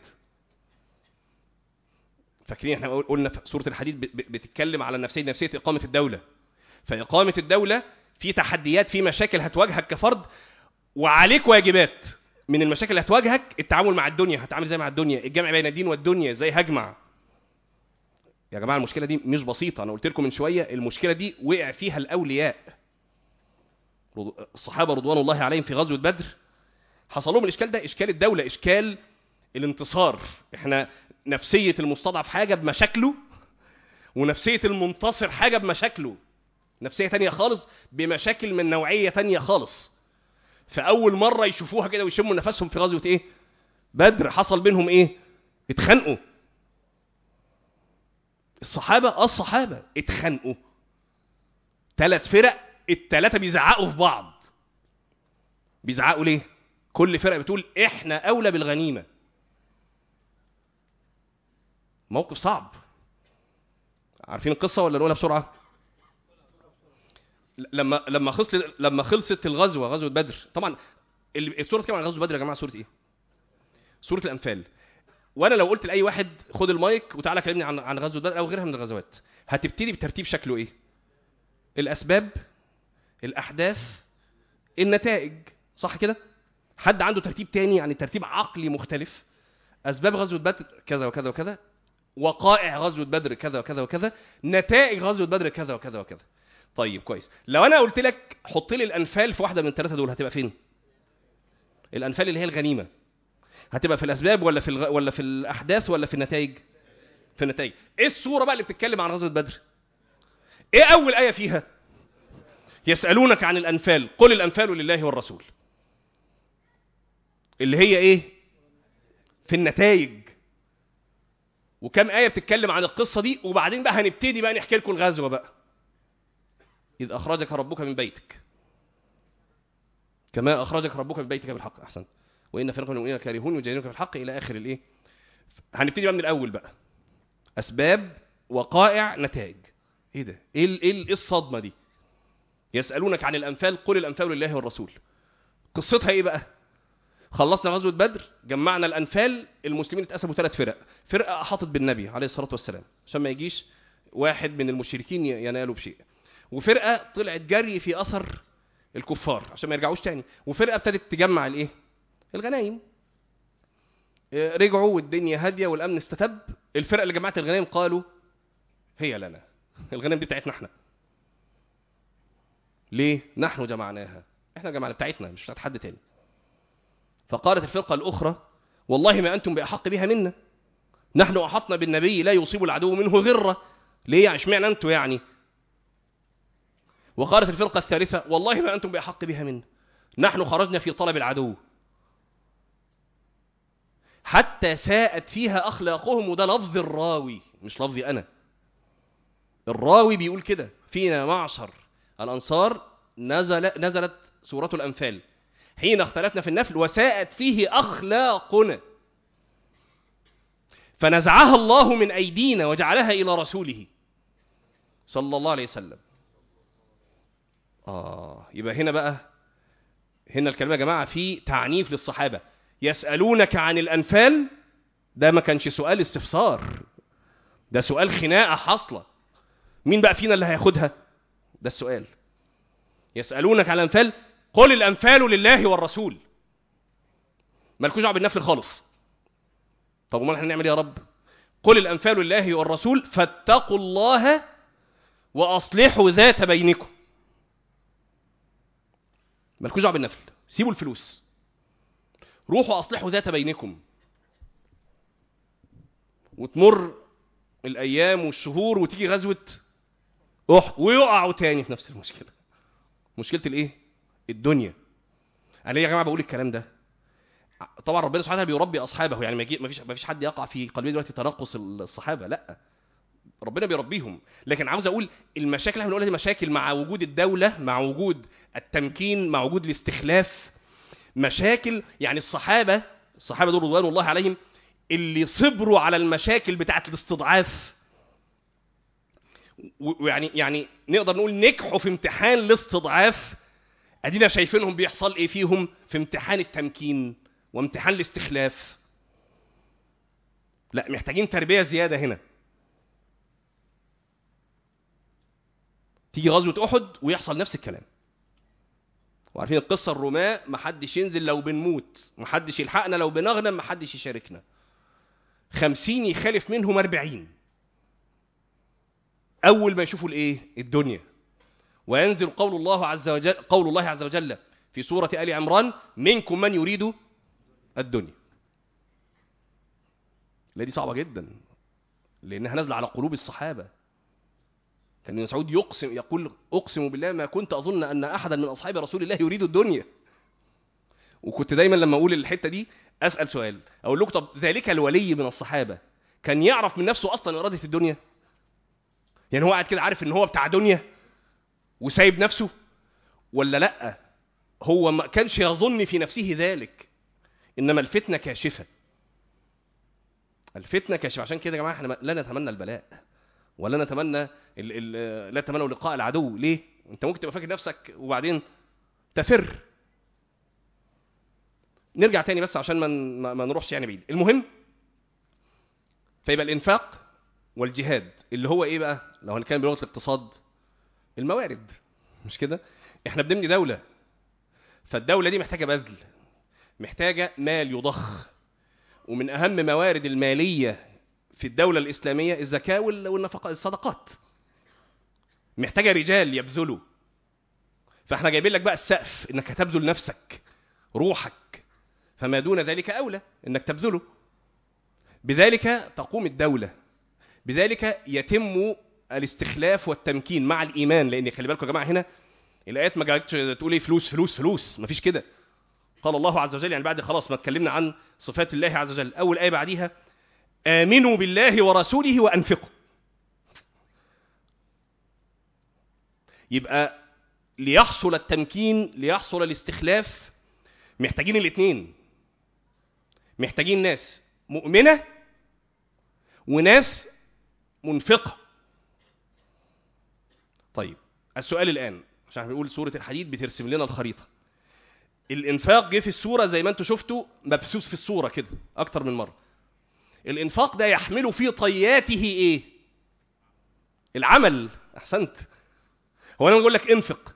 Speaker 1: فاكرين احنا قلنا في سورة الحديد بتتكلم على نفسية إقامة الدولة. فإقامة الدولة في تحديات، في مشاكل هتواجهك كفرد، وعليك واجبات. من المشاكل اللي هتواجهك التعامل مع الدنيا، هتعامل زي مع الدنيا، الجمع بين الدين والدنيا، ازاي هجمع. يا جماعة المشكلة دي مش بسيطة. أنا قلت لكم من شوية المشكلة دي وقع فيها الأولياء الصحابة رضوان الله عليهم في غزوة بدر. حصل لهم الإشكال ده، إشكال الدولة، إشكال الانتصار. احنا نفسية المستضعف حاجة بمشاكله، ونفسية المنتصر حاجة بمشاكله، نفسية تانية خالص، بمشاكل من نوعية تانية خالص. فأول مرة يشوفوها كده ويشموا نفسهم في غزوة إيه؟ بدر. حصل بينهم إيه؟ اتخانقوا. الصحابة اتخانقوا. 3 فرق، ال3 بيزعقوا في بعض. بيزعقوا ليه؟ كل فرقة بتقول إحنا أولى بالغنيمة. موقف صعب. عارفين القصة ولا نقولها بسرعة؟ لما خلصت الغزوة، غزوة بدر. طبعا السورة كمان عن غزوة بدر يا جماعة سورة ايه؟ سورة الأنفال. وانا لو قلت لاي واحد خد المايك وتعالى كلمني عن غزوة بدر او غيرها من الغزوات، هتبتدي بترتيب شكله ايه؟ الأسباب، الأحداث، النتائج، صح كده؟ حد عنده ترتيب تاني، يعني ترتيب عقلي مختلف؟ أسباب غزوة بدر كذا وكذا وكذا، وقائع غزوة بدر كذا وكذا وكذا، نتائج غزوة بدر كذا وكذا وكذا. طيب كويس، لو أنا قلت لك حط لي الأنفال في واحدة من الثلاثة دول، هتبقى فين؟ الأنفال اللي هي الغنيمة هتبقى في الأسباب ولا في الأحداث ولا في النتائج؟ في النتائج. إيه السورة بقى اللي بتتكلم عن غزوة بدر؟ إيه أول آية فيها؟ يسألونك عن الأنفال قل الأنفال لله والرسول، اللي هي إيه؟ في النتائج. وكم آية بتتكلم عن القصة دي، وبعدين بقى هنبتدي بقى نحكي لكم الغزوة بقى. إذ أخرجك ربك من بيتك كما أخرجك ربك من بيتك بالحق، أحسن، وإن فريقا من المؤمنين كارهون يجادلونك في الحق إلى آخر الإيه. هنبتدي بقى من الأول بقى، أسباب، وقائع، نتائج. إيه ده؟ إيه الصدمة دي؟ يسألونك عن الأنفال قل الأنفال لله والرسول. قصتها إيه بقى؟ خلصنا غزوة بدر، جمعنا الأنفال، المسلمين اتقسموا 3 فرق. فرقة أحاطت بالنبي عليه الصلاة والسلام عشان ما يجيش واحد من المشركين ينالوا بشيء، وفرقة طلعت جري في أثر الكفار عشان ما يرجعوش تاني، وفرقة ابتدت تجمع الإيه؟ الغنايم. رجعوا والدنيا هادية والأمن استتب. الفرقة اللي جمعت الغنايم قالوا هي لنا، الغنايم دي بتاعتنا احنا. ليه؟ نحن جمعناها، احنا جمعنا، بتاعتنا مش بتاعت حد تاني. فقالت الفرقة الأخرى والله ما أنتم بأحق بها منا، نحن أحطنا بالنبي لا يصيب العدو منه غرة. ليه يعني؟ اشمعنى أنتم يعني؟ وقالت الفرقة الثالثة والله ما أنتم بأحق بها منا، نحن خرجنا في طلب العدو. حتى ساءت فيها أخلاقهم. وده لفظ الراوي مش لفظي أنا، الراوي بيقول كده: فينا معشر الأنصار نزلت سورة الأنفال حين اختلفنا في النفل وساءت فيه أخلاقنا فنزعها الله من أيدينا وجعلها إلى رسوله صلى الله عليه وسلم. يبقى هنا بقى، هنا الكلمة يا جماعة في تعنيف للصحابة. يسألونك عن الأنفال، ده ما كانش سؤال استفسار، ده سؤال خناقة حاصلة. مين بقى فينا اللي هياخدها؟ ده السؤال. يسألونك عن الأنفال قل الأنفال لله والرسول. مالكوش دعوة بالنفل خالص. طب وما احنا نعمل ايه يا رب؟ قل الأنفال لله والرسول فاتقوا الله وأصلحوا ذات بينكم. مالكوش دعوة بالنفل، سيبوا الفلوس، روحوا أصلحوا ذات بينكم. وتمر الأيام والشهور وتيجي غزوة ويقعوا تاني في نفس المشكلة. مشكلة الايه؟ الدنيا. أنا يا جماعة بقول الكلام ده، طبعا ربنا سبحانه وتعالى بيربي أصحابه، يعني ما فيش حد يقع في قلبه دلوقتي تنقص الصحابة، لا، ربنا بيربيهم. لكن عاوز أقول المشاكل اللي بنقولها دي مشاكل مع وجود الدولة، مع وجود التمكين، مع وجود الاستخلاف، مشاكل. يعني الصحابة دول رضوان الله عليهم اللي صبروا على المشاكل بتاعة الاستضعاف، ويعني نقدر نقول نجحوا في امتحان الاستضعاف. ادينا شايفينهم بيحصل ايه فيهم في امتحان التمكين وامتحان الاستخلاف. لا، محتاجين تربية زيادة هنا. تيجي غزوة أحد ويحصل نفس الكلام. وعارفين القصة، الرماة محدش ينزل لو بنموت، محدش يلحقنا لو بنغنم، محدش يشاركنا. 50 يخالف منهم 40 أول ما يشوفوا الإيه؟ الدنيا. وينزل قول الله عز وجل في سورة آل عمران: منكم من يريد الدنيا. لا، دي صعبة جدا لأنها نازلة على قلوب الصحابة. كان ابن مسعود يقول: أقسم بالله ما كنت أظن أن أحدا من أصحاب رسول الله يريد الدنيا. وكنت دايما لما أقول الحتة دي أسأل سؤال، أقول لكم: طب ذلك الولي من الصحابة كان يعرف من نفسه أصلا إرادة الدنيا؟ يعني هو قاعد كده عارف إن هو بتاع دنيا وسايب نفسه، ولا لأ هو ما كانش يظن في نفسه ذلك، إنما الفتنة كاشفة. الفتنة كاشفة. عشان كده يا جماعة احنا لا نتمنى البلاء ولا نتمنى لا نتمنى لقاء العدو. ليه؟ انت ممكن تبقى فاكر نفسك وبعدين تفر. نرجع تاني بس عشان ما نروحش يعني بعيد. المهم، فيبقى الانفاق والجهاد اللي هو ايه بقى؟ لو هنتكلم بلغة الاقتصاد، الموارد، مش كده؟ احنا بنبني دولة، فالدولة دي محتاجة بذل، محتاجة مال يضخ. ومن أهم موارد المالية في الدولة الإسلامية الزكاة والنفقة، الصدقات. محتاجة رجال يبذلوا. فاحنا جايبين لك بقى السقف انك هتبذل نفسك، روحك، فما دون ذلك أولى انك تبذله. بذلك تقوم الدولة، بذلك يتم الاستخلاف والتمكين مع الإيمان. لأن خلي بالكم يا جماعة، هنا الآيات ما جاءتش تقول ايه فلوس فلوس فلوس، مفيش كده. قال الله عز وجل، يعني بعد خلاص ما اتكلمنا عن صفات الله عز وجل، أول آية بعديها آمنوا بالله ورسوله وأنفقوا. يبقى ليحصل التمكين، ليحصل الاستخلاف، محتاجين الاثنين. محتاجين ناس مؤمنة وناس منفقة. طيب السؤال الآن، عشان بنقول سورة الحديد بترسم لنا الخريطة. الإنفاق جه في السورة زي ما انتم شفتوا مبثوث في السورة كده أكتر من مرة. الإنفاق ده يحمل في طياته إيه؟ العمل. أحسنت. هو أنا بقول لك انفق،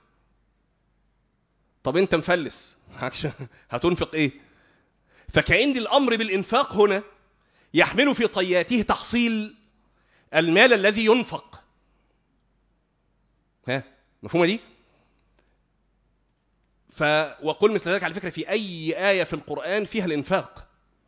Speaker 1: طب أنت مفلس هتنفق إيه؟ فكأن الأمر بالإنفاق هنا يحمل في طياته تحصيل المال الذي ينفق. ها مفهومة دي؟ وقل مثل ذلك على فكرة في أي آية في القرآن فيها الإنفاق.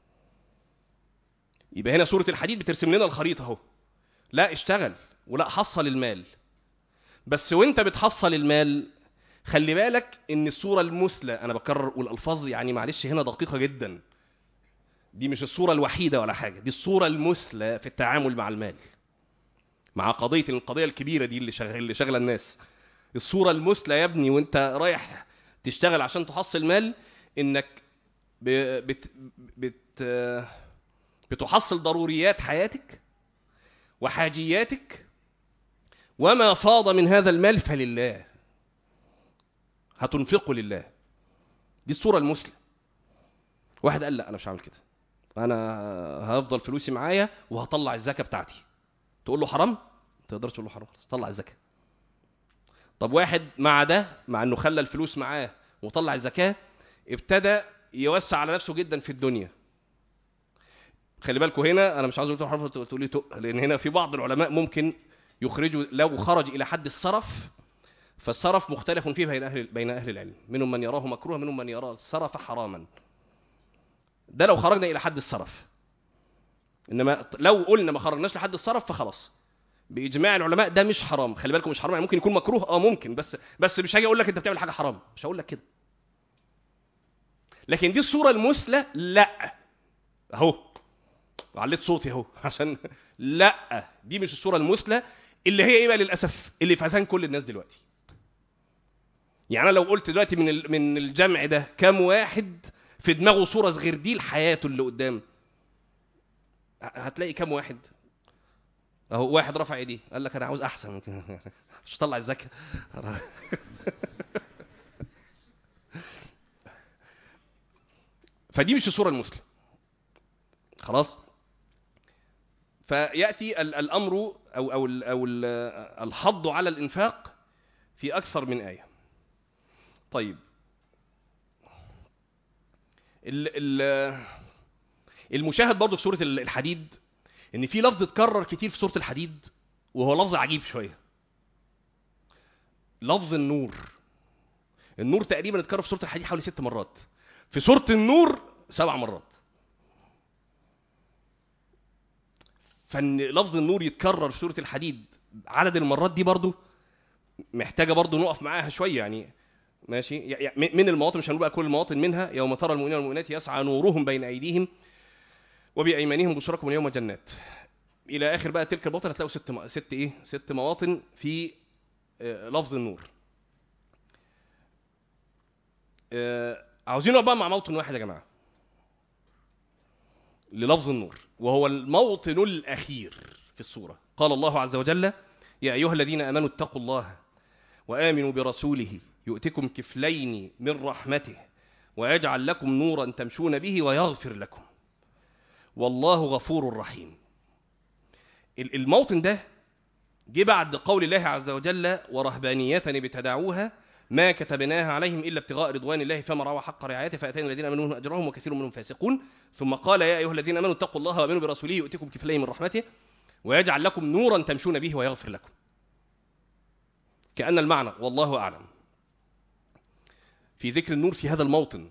Speaker 1: يبقى هنا سورة الحديد بترسم لنا الخريطة اهو. لا اشتغل ولا حصل المال، بس وانت بتحصل المال خلي بالك ان الصورة المثلى، انا بكرر والالفاظ يعني معلش هنا دقيقة جدا، دي مش الصورة الوحيدة ولا حاجة، دي الصورة المثلى في التعامل مع المال، مع القضية الكبيرة دي اللي شغلة الناس. الصورة المثلى يا ابني وانت رايح تشتغل عشان تحصل مال، انك بتحصل ضروريات حياتك وحاجياتك، وما فاض من هذا المال فلله، هتنفقه لله. دي الصورة المثلى. واحد قال لا انا مش هعمل كده، انا هفضل فلوسي معايا وهطلع الزكاة بتاعتي. تقول له حرام؟ تقدرش تقول له حرام، طلع الزكاة. طب واحد مع ده، مع انه خلى الفلوس معاه وطلع الزكاة، ابتدى يوسع على نفسه جدا في الدنيا. خلي بالكم هنا انا مش عاوز اقول حرف تقولي تق، لان هنا في بعض العلماء ممكن يخرجوا لو خرج الى حد الصرف، فالصرف مختلف فيه بين اهل العلم، منهم من يراه مكروه، منهم من يراه الصرف حراما. ده لو خرجنا الى حد الصرف. انما لو قلنا ما خرجناش لحد الصرف فخلاص باجماع العلماء ده مش حرام. خلي بالكم مش حرام، يعني ممكن يكون مكروه، ممكن، بس مش هاجي اقول لك انت بتعمل حاجه حرام، مش هقول لك كده. لكن دي الصوره المثلى لا، اهو وعليت صوتي اهو عشان لا، دي مش الصوره المثلى اللي هي ايه بقى للاسف اللي في اذهان كل الناس دلوقتي. يعني انا لو قلت دلوقتي من الجمع ده كام واحد في دماغه صوره غير دي لحياته اللي قدام، هتلاقي كام واحد اهو. واحد رفع ايديه قال لك انا عاوز احسن مش طلع الزكاه فدي مش الصوره المثلى خلاص. فياتي الامر او الحض على الانفاق في اكثر من ايه. طيب المشاهد برضه في سوره الحديد ان في لفظ اتكرر كتير في سوره الحديد، وهو لفظ عجيب شويه، لفظ النور. النور تقريبا اتكرر في سوره الحديد حوالي 6 مرات، في سوره النور 7 مرات. فان لفظ النور يتكرر في سوره الحديد عدد المرات دي برضه محتاجه برضه نقف معاها شويه يعني. ماشي، من المواطن، مش هنقول بقى كل المواطن، منها يوم ترى المؤمنين والمؤمنات يسعى نورهم بين ايديهم وبايمانهم بشراكم اليوم جنات، الى اخر بقى تلك المواطن. هتلاقوا 6 مواطن في لفظ النور. عاوزين نقف بقى مع موطن واحد يا جماعه للفظ النور، وهو الموطن الأخير في السورة. قال الله عز وجل: يا أيها الذين آمنوا اتقوا الله وآمنوا برسوله يؤتكم كفلين من رحمته ويجعل لكم نورا تمشون به ويغفر لكم والله غفور رحيم. الموطن ده جه بعد قول الله عز وجل: ورهبانية ابتدعوها ما كتبناها عليهم إلا ابتغاء رضوان الله فما رعوا حق رعايته فآتينا الذين آمنوا منهم أجرهم وكثير منهم فاسقون. ثم قال: يا أيها الذين آمنوا اتقوا الله وآمنوا برسوله يؤتكم كفلين من رحمته ويجعل لكم نورا تمشون به ويغفر لكم. كأن المعنى والله أعلم في ذكر النور في هذا الموطن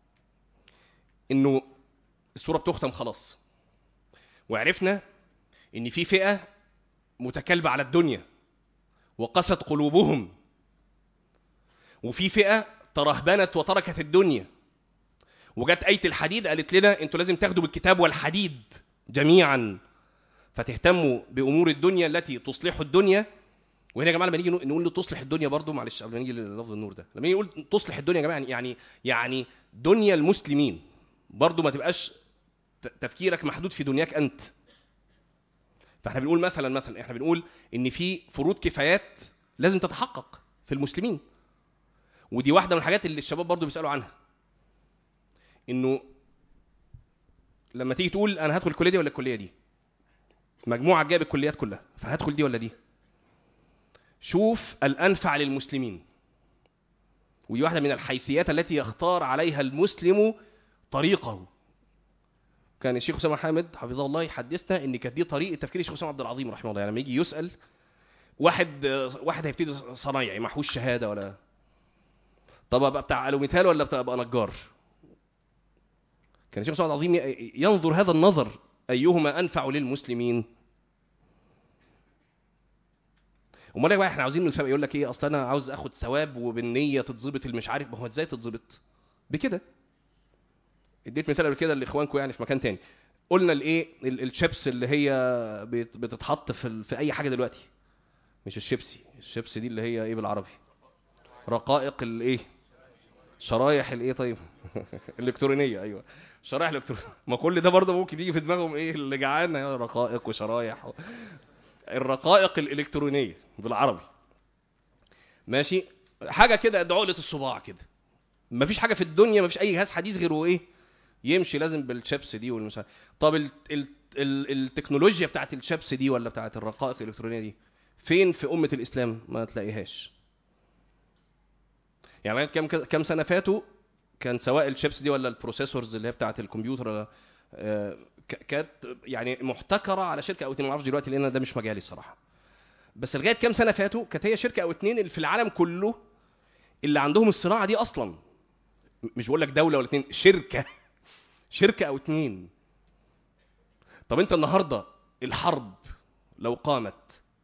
Speaker 1: إنه السورة بتختم خلاص، وعرفنا إن في فئة متكلبة على الدنيا وقست قلوبهم، وفي فئة ترهبنت وتركت الدنيا، وجت آية الحديد قالت لنا انتوا لازم تاخدوا بالكتاب والحديد جميعا فتهتموا بأمور الدنيا التي تصلح الدنيا. وهنا يا جماعة لما نيجي نقول تصلح الدنيا برضو، معلش قبل ما نيجي للفظ النور ده، لما نيجي نقول تصلح الدنيا يا جماعة يعني دنيا المسلمين برضو، ما تبقاش تفكيرك محدود في دنياك أنت. فاحنا بنقول مثلا احنا بنقول ان في فروض كفايات لازم تتحقق في المسلمين، ودي واحدة من الحاجات اللي الشباب برضو بيسألوا عنها، انه لما تيجي تقول انا هدخل الكلية دي ولا الكلية دي، مجموعة جايب الكليات كلها فهدخل دي ولا دي، شوف الأنفع للمسلمين. ودي واحدة من الحيثيات التي يختار عليها المسلم طريقه. كان الشيخ أسامة حامد حفظه الله يحدثنا ان كانت دي طريقة تفكير الشيخ أسامة عبد العظيم رحمه الله. يعني لما يجي يسأل واحد هيبتدي صنايعي محوش شهادة ولا، طب ابقى بتاع ألوميتال ولا ابقى نجار، كان الشيخ أسامة عبد العظيم ينظر هذا النظر أيهما أنفع للمسلمين. امال بقى احنا عاوزين نسابق، يقول لك ايه، اصل انا عاوز اخد ثواب وبالنيه تتظبط المش عارف، ما هو ازاي تتظبط بكده؟ اديت مثال قبل كده لاخوانكم يعني في مكان تاني، قلنا الايه الشيبس اللي هي بتتحط في اي حاجه دلوقتي، مش الشيبسي دي اللي هي ايه بالعربي، رقائق الايه، شرايح الايه، طيب الكترونيه، ايوه شرايح الكترونيه. ما كل ده برضه ممكن يجي في دماغهم ايه اللي جعان، رقائق وشرايح الرقائق الإلكترونية بالعربي، ماشي، حاجة كده قد عقلة الصباع كده، مفيش حاجة في الدنيا، مفيش أي جهاز حديث غيره إيه يمشي لازم بالشيبس دي والمسا. طب التكنولوجيا بتاعت الشيبس دي ولا بتاعت الرقائق الإلكترونية دي فين في أمة الإسلام؟ ما تلاقيهاش. يعني كم سنة فاتوا كان سواء الشيبس دي ولا البروسيسورز اللي هي بتاعت الكمبيوتر كانت يعني محتكرة على شركة أو اتنين، ما اعرفش دلوقتي لأن ده مش مجالي الصراحة، بس لغاية كام سنة فاتوا كانت هي شركة أو اتنين اللي في العالم كله اللي عندهم الصناعة دي أصلا. مش بقول لك دولة ولا اتنين، شركة أو اتنين. طب أنت النهاردة الحرب لو قامت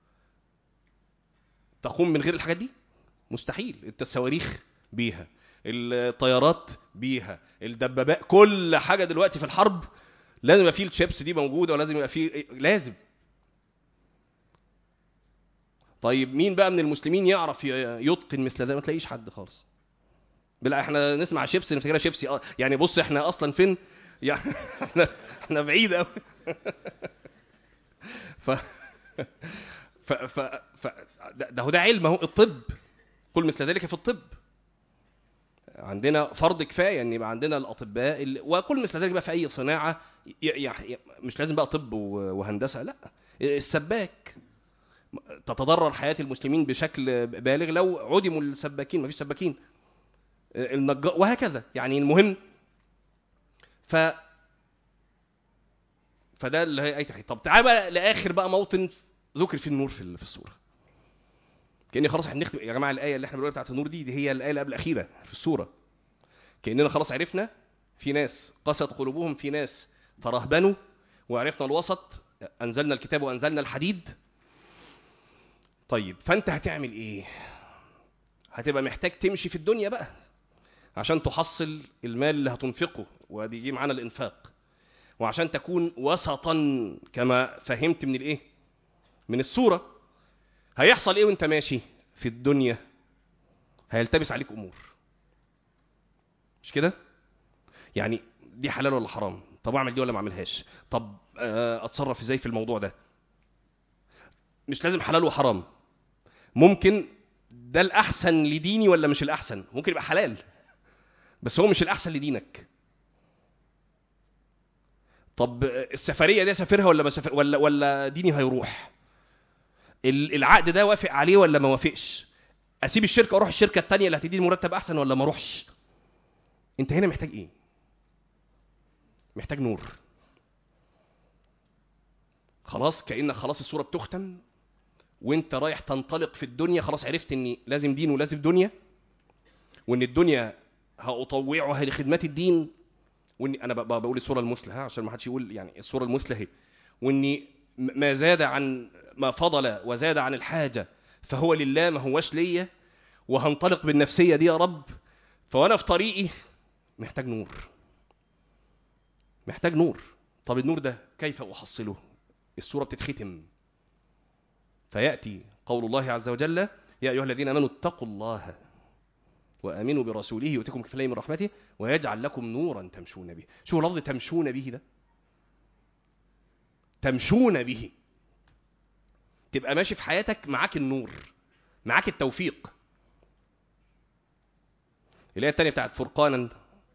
Speaker 1: تقوم من غير الحاجات دي؟ مستحيل. انت الصواريخ بيها، الطيارات بيها، الدبابات، كل حاجة دلوقتي في الحرب لازم يبقى فيه الشيبس دي موجودة، ولازم يبقى فيه، لازم. طيب مين بقى من المسلمين يعرف يتقن مثل ده؟ ما تلاقيش حد خالص. بلا احنا نسمع شيبس نفتكرها شيبسي، يعني بص احنا اصلا فين يعني احنا بعيد قوي. ف ف ف ف ده علم اهو، الطب كل مثل ذلك في الطب. عندنا فرض كفايه ان يبقى عندنا الاطباء وكل مثل ذلك بقى في اي صناعه، مش لازم بقى طب وهندسه، لا، السباك تتضرر حياه المسلمين بشكل بالغ لو عدموا السباكين، مفيش سباكين، النجار وهكذا. يعني المهم فده اللي هي اي تحقيق. طب تعال بقى لاخر بقى موطن ذكر فيه النور في السوره، كأني خلاص هنختم يا جماعه. الايه اللي احنا بنقولها بتاعت النور دي هي الايه اللي قبل الاخيره في السوره. كأننا خلاص عرفنا في ناس قست قلوبهم، في ناس ترهبنوا، وعرفنا الوسط، انزلنا الكتاب وانزلنا الحديد. طيب فانت هتعمل ايه؟ هتبقى محتاج تمشي في الدنيا بقى عشان تحصل المال اللي هتنفقه، وبيجي معانا الانفاق، وعشان تكون وسطا كما فهمت من الايه، من السورة. هيحصل ايه وانت ماشي في الدنيا؟ هيلتبس عليك امور، مش كده؟ يعني دي حلال ولا حرام؟ طب اعمل دي ولا ما اعملهاش؟ طب اتصرف ازاي في الموضوع ده؟ مش لازم حلال وحرام، ممكن ده الاحسن لديني ولا مش الاحسن، ممكن يبقى حلال بس هو مش الاحسن لدينك. طب السفريه دي اسافرها ولا ما سافر ولا ديني هيروح؟ العقد ده وافق عليه ولا ما وافقش؟ اسيب الشركه واروح الشركه الثانيه اللي هتديني مرتب احسن ولا ما اروحش؟ انت هنا محتاج ايه؟ محتاج نور. خلاص كأنك خلاص الصوره بتختم وانت رايح تنطلق في الدنيا، خلاص عرفت ان لازم دين ولازم دنيا، وان الدنيا هأطوعها لخدمات الدين، وان انا بقول الصوره المثلى عشان ما حدش يقول يعني الصوره المثلى اهي، واني ما زاد عن ما فضل وزاد عن الحاجه فهو لله ما هوش ليا، وهنطلق بالنفسيه دي يا رب. فوانا في طريقي محتاج نور، محتاج نور. طب النور ده كيف احصله؟ السوره بتتختم فياتي قول الله عز وجل: يا ايها الذين امنوا اتقوا الله وامنوا برسوله يؤتكم كفلين من رحمته ويجعل لكم نورا تمشون به. شوفوا لفظ تمشون به ده، تمشون به، تبقى ماشي في حياتك معاك النور، معاك التوفيق. الآية الثانية بتاعت فرقانا،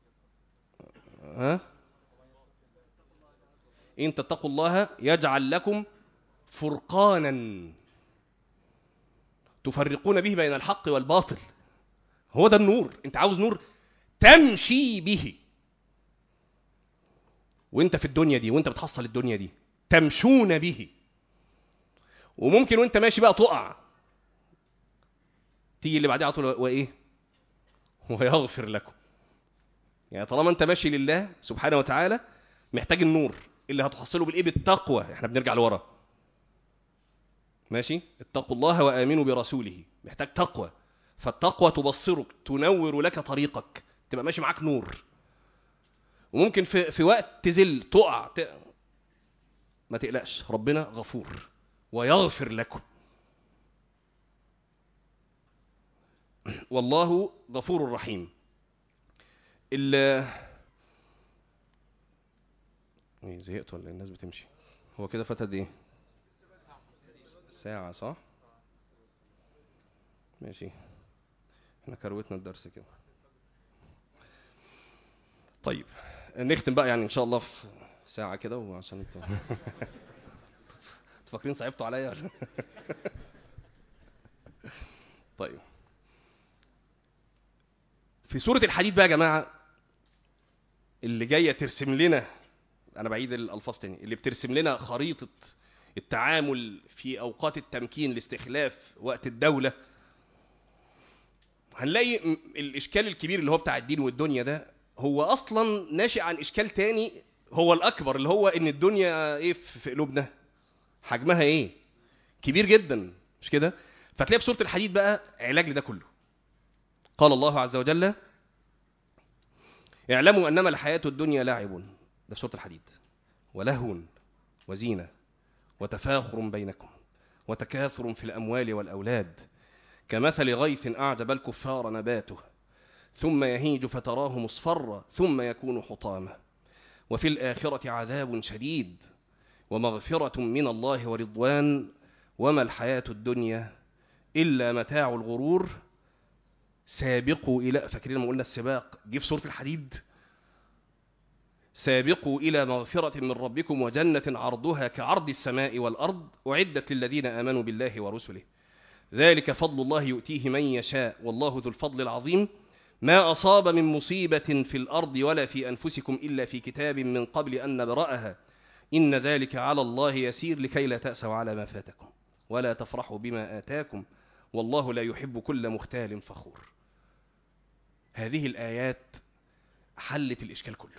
Speaker 1: إن تتقوا الله يجعل لكم فرقانا تفرقون به بين الحق والباطل. هو ده النور. انت عاوز نور تمشي به وانت في الدنيا دي، وانت بتحصل الدنيا دي تمشون به. وممكن وانت ماشي بقى تقع، تيجي اللي بعدها على طول وايه؟ ويغفر لكم. يعني طالما انت ماشي لله سبحانه وتعالى محتاج النور اللي هتحصله بالايه؟ بالتقوى. احنا بنرجع لورا، ماشي؟ اتقوا الله وآمنوا برسوله، محتاج تقوى. فالتقوى تبصرك، تنور لك طريقك، تبقى ماشي معاك نور. وممكن في وقت تزل تقع ما تقلقش، ربنا غفور ويغفر لكم. والله غفور رحيم. زهقت ولا الناس بتمشي؟ هو كده فاتت ايه؟ ساعة صح؟ ماشي، احنا كروتنا الدرس كده. طيب نختم بقى يعني ان شاء الله في ساعة كده، وعشان انتوا فاكرين صعبتوا عليا ولا؟ طيب في سورة الحديد بقى يا جماعة اللي جاية ترسم لنا، انا بعيد الالفاظ تاني، اللي بترسم لنا خريطة التعامل في اوقات التمكين لاستخلاف وقت الدولة، هنلاقي الاشكال الكبير اللي هو بتاع الدين والدنيا ده هو اصلا ناشئ عن اشكال تاني هو الاكبر، اللي هو ان الدنيا ايه في قلوبنا؟ حجمها ايه؟ كبير جدا، مش كده؟ فتلاقي في سورة الحديد بقى علاج لده كله. قال الله عز وجل: اعلموا انما الحياة الدنيا لعب، ده في سورة الحديد، ولهو وزينة وتفاخر بينكم وتكاثر في الاموال والاولاد كمثل غيث اعجب الكفار نباته ثم يهيج فتراه مصفرا ثم يكون حطاما وفي الآخرة عذاب شديد ومغفرة من الله ورضوان وما الحياة الدنيا إلا متاع الغرور. سابقوا إلى، فاكرين لما قلنا السباق جه في سورة الحديد؟ سابقوا إلى مغفرة من ربكم وجنة عرضها كعرض السماء والأرض أعدت للذين آمنوا بالله ورسله ذلك فضل الله يؤتيه من يشاء والله ذو الفضل العظيم. ما أصاب من مصيبة في الأرض ولا في أنفسكم إلا في كتاب من قبل أن نبرأها إن ذلك على الله يسير لكي لا تأسوا على ما فاتكم ولا تفرحوا بما آتاكم والله لا يحب كل مختال فخور. هذه الآيات حلت الإشكال كله.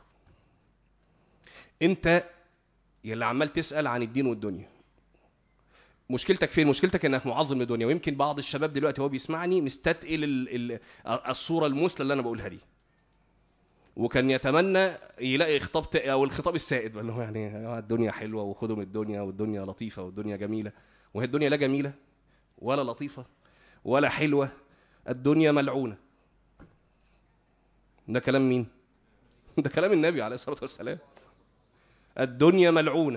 Speaker 1: أنت يلي عمال تسأل عن الدين والدنيا، مشكلتك فين؟ مشكلتك انك معظم الدنيا. ويمكن بعض الشباب دلوقتي هو بيسمعني مستثقل الصورة المثلى اللي أنا بقولها دي، وكان يتمنى يلاقي خطاب او الخطاب السائد اللي هو يعني الدنيا حلوه وخدوا من الدنيا والدنيا لطيفه والدنيا جميله. وهي الدنيا لا جميله ولا لطيفه ولا حلوه، الدنيا ملعونه. ده كلام مين؟ ده كلام النبي عليه الصلاه والسلام. الدنيا ملعونة،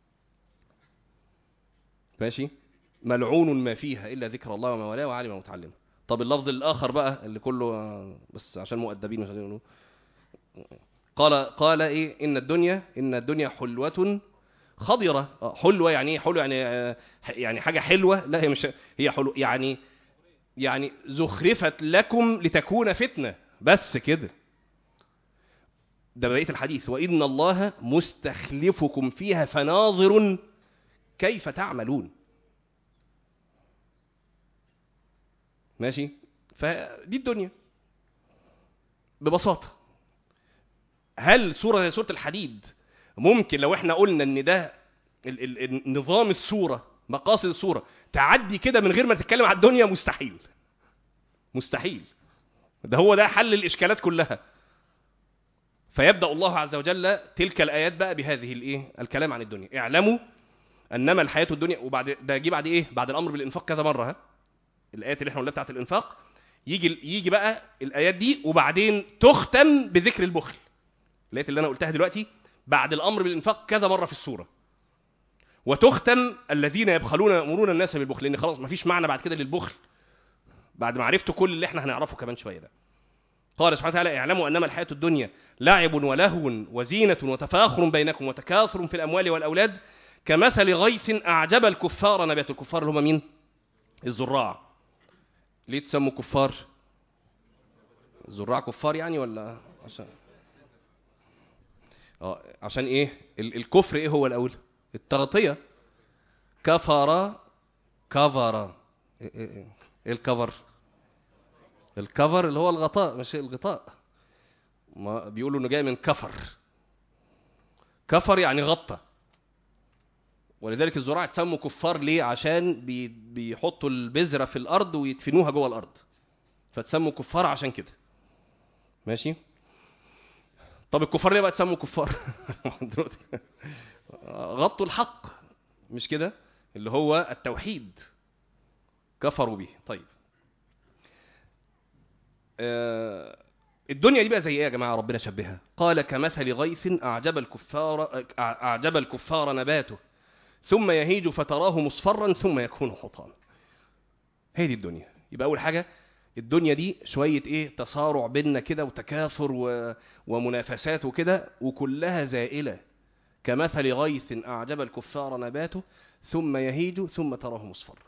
Speaker 1: ماشي، ملعون ما فيها إلا ذكر الله وما والاه وعالم ومتعلم. طب اللفظ الآخر بقى اللي كله بس عشان مؤدبين مش عايزين يقولوا، قال إيه؟ إن الدنيا حلوة خضرة. حلوة يعني إيه؟ حلوة يعني حاجة حلوة؟ لا، هي مش هي حلوة، يعني زخرفت لكم لتكون فتنة، بس كده. ده بقية الحديث، وإن الله مستخلفكم فيها فناظر كيف تعملون. ماشي، فدي الدنيا ببساطة. هل سورة زي سورة الحديد ممكن لو احنا قلنا ان ده نظام السورة، مقاصد السورة، تعدي كده من غير ما تتكلم على الدنيا؟ مستحيل، مستحيل. ده حل الإشكالات كلها. فيبدأ الله عز وجل تلك الآيات بقى بهذه الكلام عن الدنيا. اعلموا أنما الحياة الدنيا، وبعد ده يجي بعد إيه؟ بعد الأمر بالإنفاق كذا مرة. الآيات اللي احنا قلنا بتاعت الإنفاق، يجي بقى الآيات دي، وبعدين تختم بذكر البخل. الآيات اللي أنا قلتها دلوقتي بعد الأمر بالإنفاق كذا مرة في السورة، وتختم الذين يبخلون يأمرون الناس بالبخل، لأن خلاص مفيش معنى بعد كده للبخل بعد ما عرفتوا كل اللي احنا هنعرفه كمان شوية ده. قال سبحانه وتعالى: اعلموا أنما الحياة الدنيا لعب ولهو وزينة وتفاخر بينكم وتكاثر في الأموال والأولاد كمثل غيث أعجب الكفار نبات. الكفار اللي هم مين؟ الزراع. ليه تسموا كفار؟ الزراع كفار يعني، ولا عشان ايه؟ الكفر ايه هو الأول؟ التغطية. كفر، كفر. ايه الكفر؟ الكفر اللي هو الغطاء، مش الغطاء. ما بيقولوا انه جاي من كفر. كفر يعني غطى. ولذلك الزراعة تسموا كفار ليه؟ عشان بيحطوا البذرة في الأرض ويدفنوها جوه الأرض، فتسموا كفار عشان كده. ماشي. طب الكفار ليه بقى تسموا كفار؟ غطوا الحق، مش كده؟ اللي هو التوحيد، كفروا به. طيب، الدنيا دي بقى زي ايه يا جماعه؟ ربنا شبهها، قال كمثل غيث اعجب الكفار نباته ثم يهيج فتراه مصفرا ثم يكون حطاما. هي دي الدنيا. يبقى اول حاجه الدنيا دي شويه ايه؟ تصارع بيننا كده وتكاثر ومنافسات وكده، وكلها زائله. كمثل غيث اعجب الكفار نباته ثم يهيج ثم تراه مصفرا.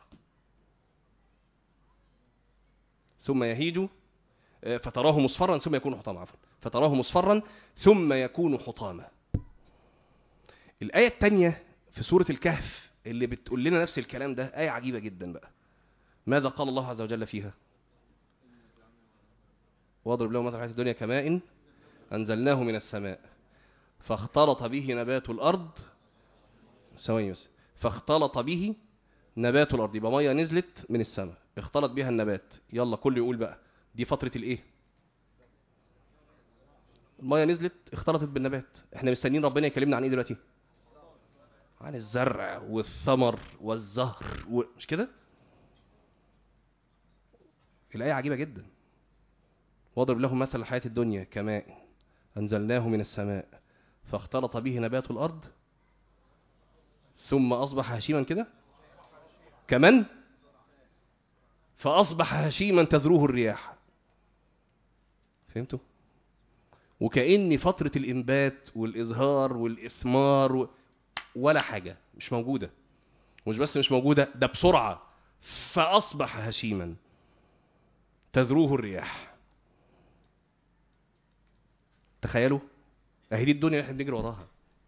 Speaker 1: ثم يهيج فتراه مصفرا ثم يكون حطاما، عفوا، فتراه مصفرا ثم يكون حطاما. الآية الثانية في سورة الكهف اللي بتقول لنا نفس الكلام ده، آية عجيبة جدا بقى. ماذا قال الله عز وجل فيها؟ واضرب لهم مثل الحياة الدنيا كماء أنزلناه من السماء فاختلط به نبات الأرض. ثواني بس. فاختلط به نبات الأرض، يبقى مية نزلت من السماء اختلط بها النبات. يلا كل يقول بقى دي فترة الايه؟ المية نزلت اختلطت بالنبات. احنا مستنيين ربنا يكلمنا عن ايه دلوقتي؟ عن الزرع والثمر والزهر مش كده؟ الآية عجيبة جدا. واضرب لهم مثل الحياة الدنيا كماء أنزلناه من السماء فاختلط به نبات الأرض ثم أصبح هشيما كده كمان، فأصبح هشيما تذروه الرياح. فهمتوا؟ وكأن فترة الإنبات والإزهار والإثمار ولا حاجة مش موجودة. مش بس مش موجودة، ده بسرعة. فأصبح هشيما تذروه الرياح. تخيلوا، اهي دي الدنيا اللي احنا بنجري وراها.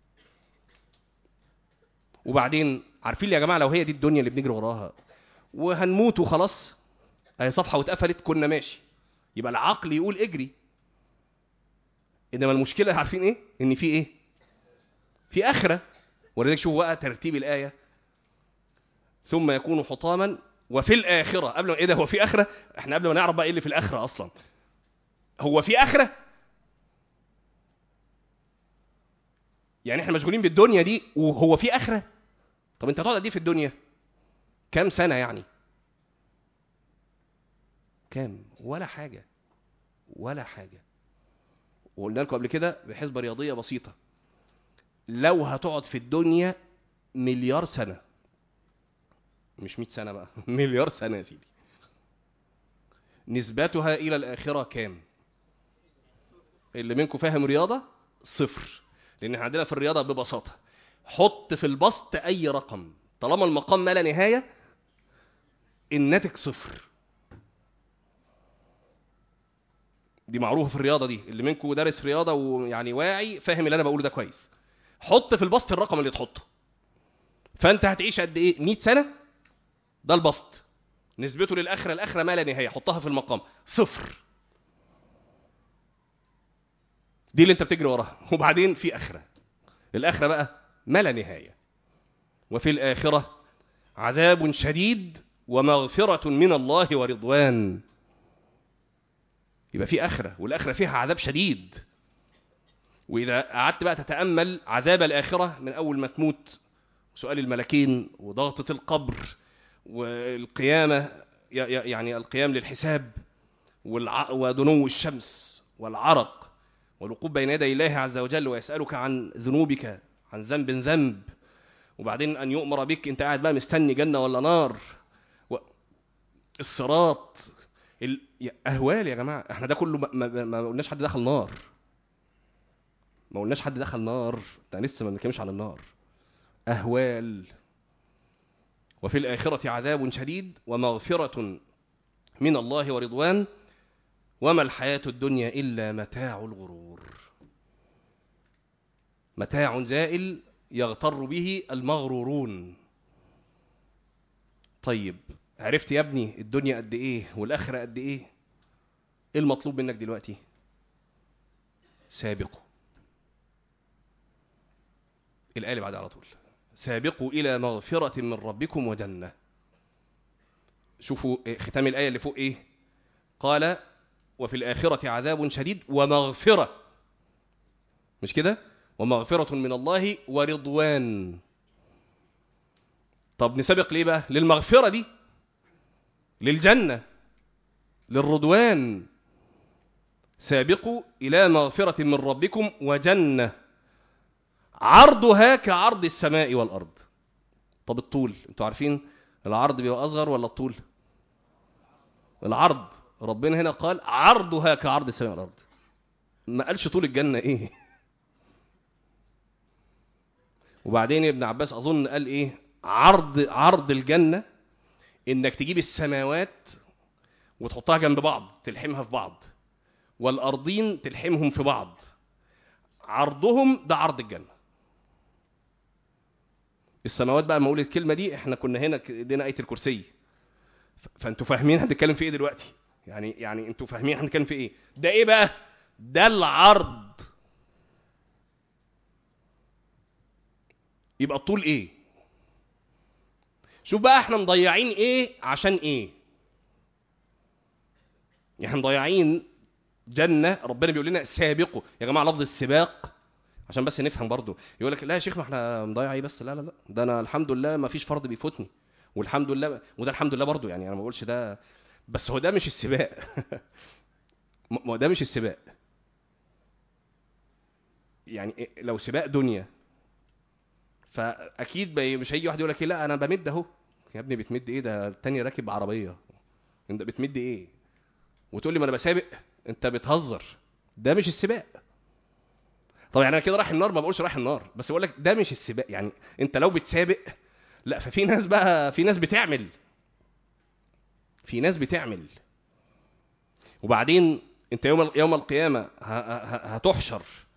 Speaker 1: وبعدين عارفين يا جماعة، لو هي دي الدنيا اللي بنجري وراها وهنموت وخلاص، اهي صفحة واتقفلت، كنا ماشي، يبقى العقل يقول اجري. انما المشكلة عارفين ايه؟ ان في ايه؟ في آخرة. ولذلك شوفوا بقى ترتيب الآية: ثم يكون حطاما وفي الآخرة. قبل ما ايه ده؟ هو في آخرة؟ احنا قبل ما نعرف بقى ايه اللي في الآخرة اصلا، هو في آخرة؟ يعني احنا مشغولين بالدنيا دي وهو في آخرة؟ طب انت هتقعد قد ايه في الدنيا؟ كام سنة يعني؟ كام؟ ولا حاجة، ولا حاجة. وقلنا لكم قبل كده بحسبة رياضية بسيطة: لو هتقعد في الدنيا مليار سنة، مش 100 سنة بقى، مليار سنة يا سيدي، نسبتها إلى الآخرة كام؟ اللي منكم فاهم رياضة؟ صفر. لأن احنا عندنا في الرياضة ببساطة حط في البسط أي رقم طالما المقام ما لا نهاية الناتج صفر. دي معروفة في الرياضة دي، اللي منكم دارس رياضة ويعني واعي فاهم اللي أنا بقوله ده كويس. حط في البسط الرقم اللي تحطه، فأنت هتعيش قد إيه؟ 100 سنة، ده البسط، نسبته للآخرة الآخرة ما لا نهاية، حطها في المقام صفر. دي اللي انت بتجري وراها. وبعدين في آخرة، الآخرة بقى ما لا نهاية. وفي الآخرة عذاب شديد ومغفرة من الله ورضوان. يبقى في آخرة، والآخرة فيها عذاب شديد. وإذا قعدت بقى تتأمل عذاب الآخرة من أول ما تموت، سؤال الملكين وضغطة القبر والقيامة، يعني القيام للحساب ودنو الشمس والعرق والوقوف بين يدي الله عز وجل ويسألك عن ذنوبك، عن ذنب، وبعدين أن يؤمر بك أنت قاعد بقى مستني جنة ولا نار، الصراط، أهوال. يا جماعة احنا ده كله ما قلناش حد دخل نار، ما قلناش حد دخل نار، ده لسه ما بنتكلمش عن النار. أهوال. وفي الآخرة عذاب شديد ومغفرة من الله ورضوان وما الحياة الدنيا إلا متاع الغرور. متاع زائل يغتر به المغرورون. طيب عرفت يا ابني الدنيا قد ايه والآخرة قد ايه؟ ايه المطلوب منك دلوقتي؟ سابقوا. الآية بعد على طول، سابقوا إلى مغفرة من ربكم وجنة. شوفوا ختام الآية اللي فوق ايه؟ قال وفي الآخرة عذاب شديد ومغفرة، مش كده؟ ومغفرة من الله ورضوان. طب نسابق ليه بقى؟ للمغفرة دي، للجنة، للرضوان. سابقوا إلى مغفرة من ربكم وجنة عرضها كعرض السماء والأرض. طب الطول، انتوا عارفين العرض بيبقى أصغر ولا الطول؟ العرض. ربنا هنا قال عرضها كعرض السماء والأرض، ما قالش طول الجنة ايه. وبعدين ابن عباس أظن قال ايه؟ عرض الجنة انك تجيب السماوات وتحطها جنب بعض تلحمها في بعض، والأرضين تلحمهم في بعض، عرضهم ده عرض الجنة. السماوات بقى، ما اقول الكلمة دي احنا كنا هنا ادينا آية الكرسي، فانتوا فاهمين هنتكلم في ايه دلوقتي؟ يعني انتوا فاهمين هنتكلم في ايه؟ ده ايه بقى؟ ده العرض. يبقى الطول ايه؟ شوف بقى احنا مضيعين ايه عشان ايه؟ احنا مضيعين جنة ربنا بيقول لنا سابقوا. يا جماعة لفظ السباق عشان بس نفهم برضو، يقول لك لا يا شيخ ما احنا مضيع ايه بس، لا ده انا الحمد لله ما فيش فرض بيفوتني، والحمد لله، وده الحمد لله برضو، يعني انا ما بقولش ده، بس هو ده مش السباق. ما ده مش السباق. يعني لو سباق دنيا فاكيد مش هيجي واحد يقول لك إيه لا انا بمد اهو. يا ابني بتمد ايه؟ ده التاني راكب عربيه، انت بتمد ايه؟ وتقول لي ما انا بسابق؟ انت بتهزر، ده مش السباق. طب يعني انا كده رايح النار؟ ما بقولش رايح النار، بس بقول لك ده مش السباق. يعني انت لو بتسابق، لا، ففي ناس بقى، في ناس بتعمل، وبعدين انت يوم القيامه هتحشر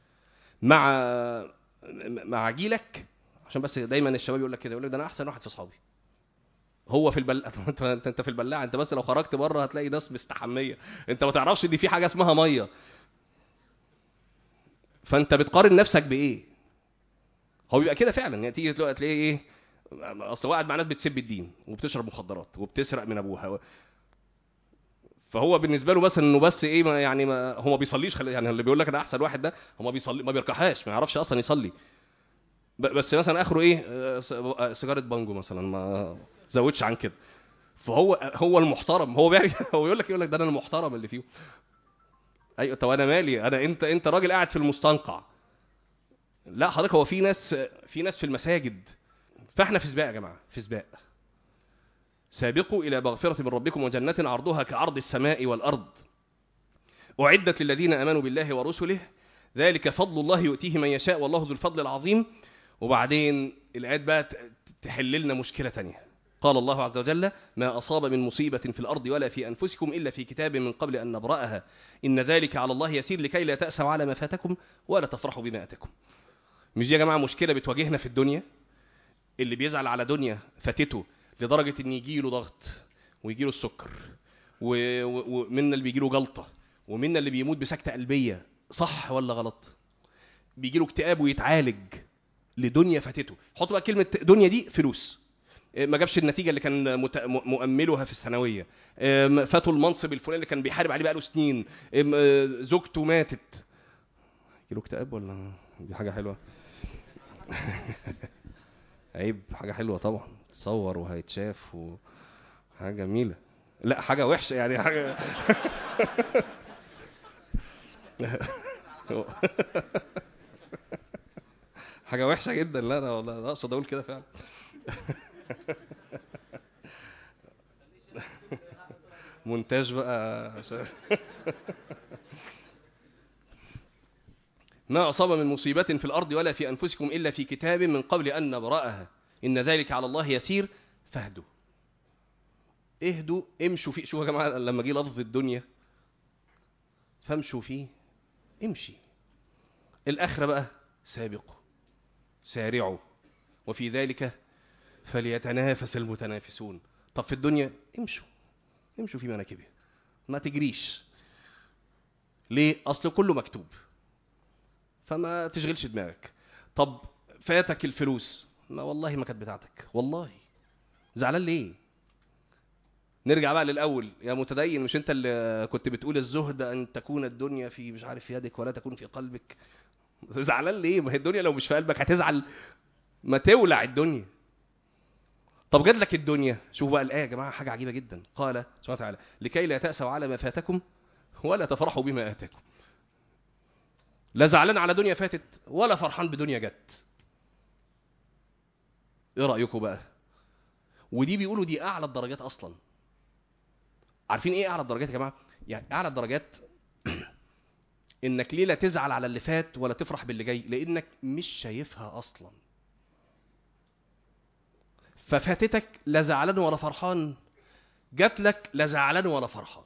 Speaker 1: مع جيلك. عشان بس دايما الشباب يقول لك كده، يقول لك ده انا احسن واحد في اصحابي. هو في البلاعه. انت في البلاعه، انت بس لو خرجت بره هتلاقي ناس مستحميه، انت ما تعرفش دي في حاجه اسمها ميه. فانت بتقارن نفسك بايه؟ هو بيبقى كده فعلا، يعني تيجي تلاقي ايه؟ اصل قاعد مع ناس بتسب الدين وبتشرب مخدرات وبتسرق من ابوها، فهو بالنسبه له مثلا انه بس ايه، يعني هو ما بيصليش، يعني اللي بيقول لك انا احسن واحد ده هو ما بيصلي، ما بيركعهاش، ما يعرفش اصلا يصلي، بس مثلا اخره ايه؟ سيجاره بانجو مثلا، ما زودش عن كده. فهو المحترم، هو هو يقول لك ده انا المحترم اللي فيه. ايوه، طب انا مالي؟ انت راجل قاعد في المستنقع، لا حضرتك، هو في ناس في المساجد. فاحنا في سباق يا جماعه، في سباق. سابقوا الى مغفرة من ربكم وجنة عرضها كعرض السماء والارض اعدت للذين امنوا بالله ورسله ذلك فضل الله يؤتيه من يشاء والله ذو الفضل العظيم. وبعدين الايات بقى تحل لنا مشكله تانية. قال الله عز وجل: ما اصاب من مصيبه في الارض ولا في انفسكم الا في كتاب من قبل ان نبراها ان ذلك على الله يسير لكي لا تأسوا على ما فاتكم ولا تفرحوا بما اتاكم. مش دي يا جماعه مشكله بتواجهنا في الدنيا؟ اللي بيزعل على دنيا فاتته لدرجه ان يجي له ضغط ويجي له السكر ومنا اللي بيجي له جلطه ومنا اللي بيموت بسكتة قلبية، صح ولا غلط؟ بيجي له اكتئاب ويتعالج لدنيا فاتته. حط بقى كلمة دنيا دي فلوس، ما جابش النتيجة اللي كان مؤملها في الثانوية، فاته المنصب الفلاني اللي كان بيحارب عليه بقاله سنين، زوجته ماتت. يجي له اكتئاب ولا دي حاجة حلوة؟ عيب، حاجة حلوة طبعا، تصور وهيتشاف وحاجة جميلة. لا حاجة وحشة يعني، حاجة حاجة وحشة جدا. لا انا والله اقصد اقول كده فعلا. مونتاج بقى عشان ما أصاب من مصيبة في الأرض ولا في أنفسكم إلا في كتاب من قبل أن نبرأها إن ذلك على الله يسير فاهدوا. اهدوا، امشوا فيه. شوفوا يا جماعة لما جه لفظ الدنيا فامشوا فيه، امشي. الآخرة بقى سابقوا سارعوا وفي ذلك فليتنافس المتنافسون. طب في الدنيا امشوا في مناكبها، ما تجريش. ليه؟ أصل كله مكتوب، فما تشغلش دماغك. طب فاتك الفلوس، ما والله ما كانت بتاعتك، والله زعلان ليه؟ نرجع بقى للأول. يا متدين، مش انت اللي كنت بتقول الزهد أن تكون الدنيا في مش عارف في يدك ولا تكون في قلبك؟ زعلان ليه؟ ما هي الدنيا لو مش في قلبك هتزعل، ما تولع الدنيا. طب جات لك الدنيا، شوف بقى الآية يا جماعة حاجة عجيبة جدا. قال سبحانه وتعالى: لكي لا تأسوا على ما فاتكم ولا تفرحوا بما آتاكم. لا زعلان على دنيا فاتت ولا فرحان بدنيا جت. ايه رأيكم بقى؟ ودي بيقولوا دي أعلى الدرجات أصلا. عارفين ايه أعلى الدرجات يا جماعة؟ يعني أعلى الدرجات إنك ليه لا تزعل على اللي فات ولا تفرح باللي جاي، لأنك مش شايفها أصلا. ففاتتك لا زعلان ولا فرحان، جات لك لا زعلان ولا فرحان.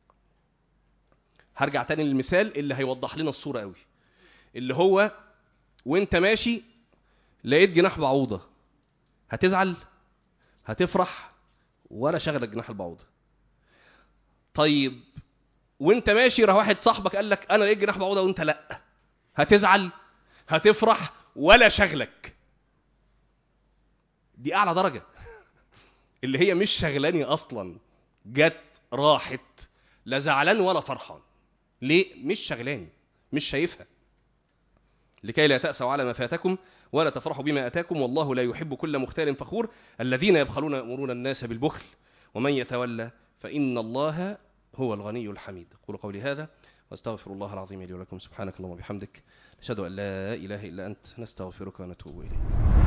Speaker 1: هرجع تاني للمثال اللي هيوضح لنا الصورة قوي، اللي هو وانت ماشي لقيت جناح بعوضة، هتزعل؟ هتفرح؟ ولا شغلك جناح البعوضة. طيب وانت ماشي راح واحد صاحبك قال لك انا لقيت جناح بعوضة وانت لا، هتزعل؟ هتفرح؟ ولا شغلك. دي اعلى درجة، اللي هي مش شغلاني اصلا، جت راحت، لا زعلان ولا فرحان. ليه؟ مش شغلاني، مش شايفها. لكي لا تأسوا على ما فاتكم ولا تفرحوا بما أتاكم والله لا يحب كل مختال فخور الذين يبخلون يأمرون الناس بالبخل ومن يتولى فإن الله هو الغني الحميد. أقول قولي هذا واستغفر الله العظيم لي ولكم. سبحانك اللهم وبحمدك، نشهد أن لا إله إلا أنت، نستغفرك ونتوب إليك.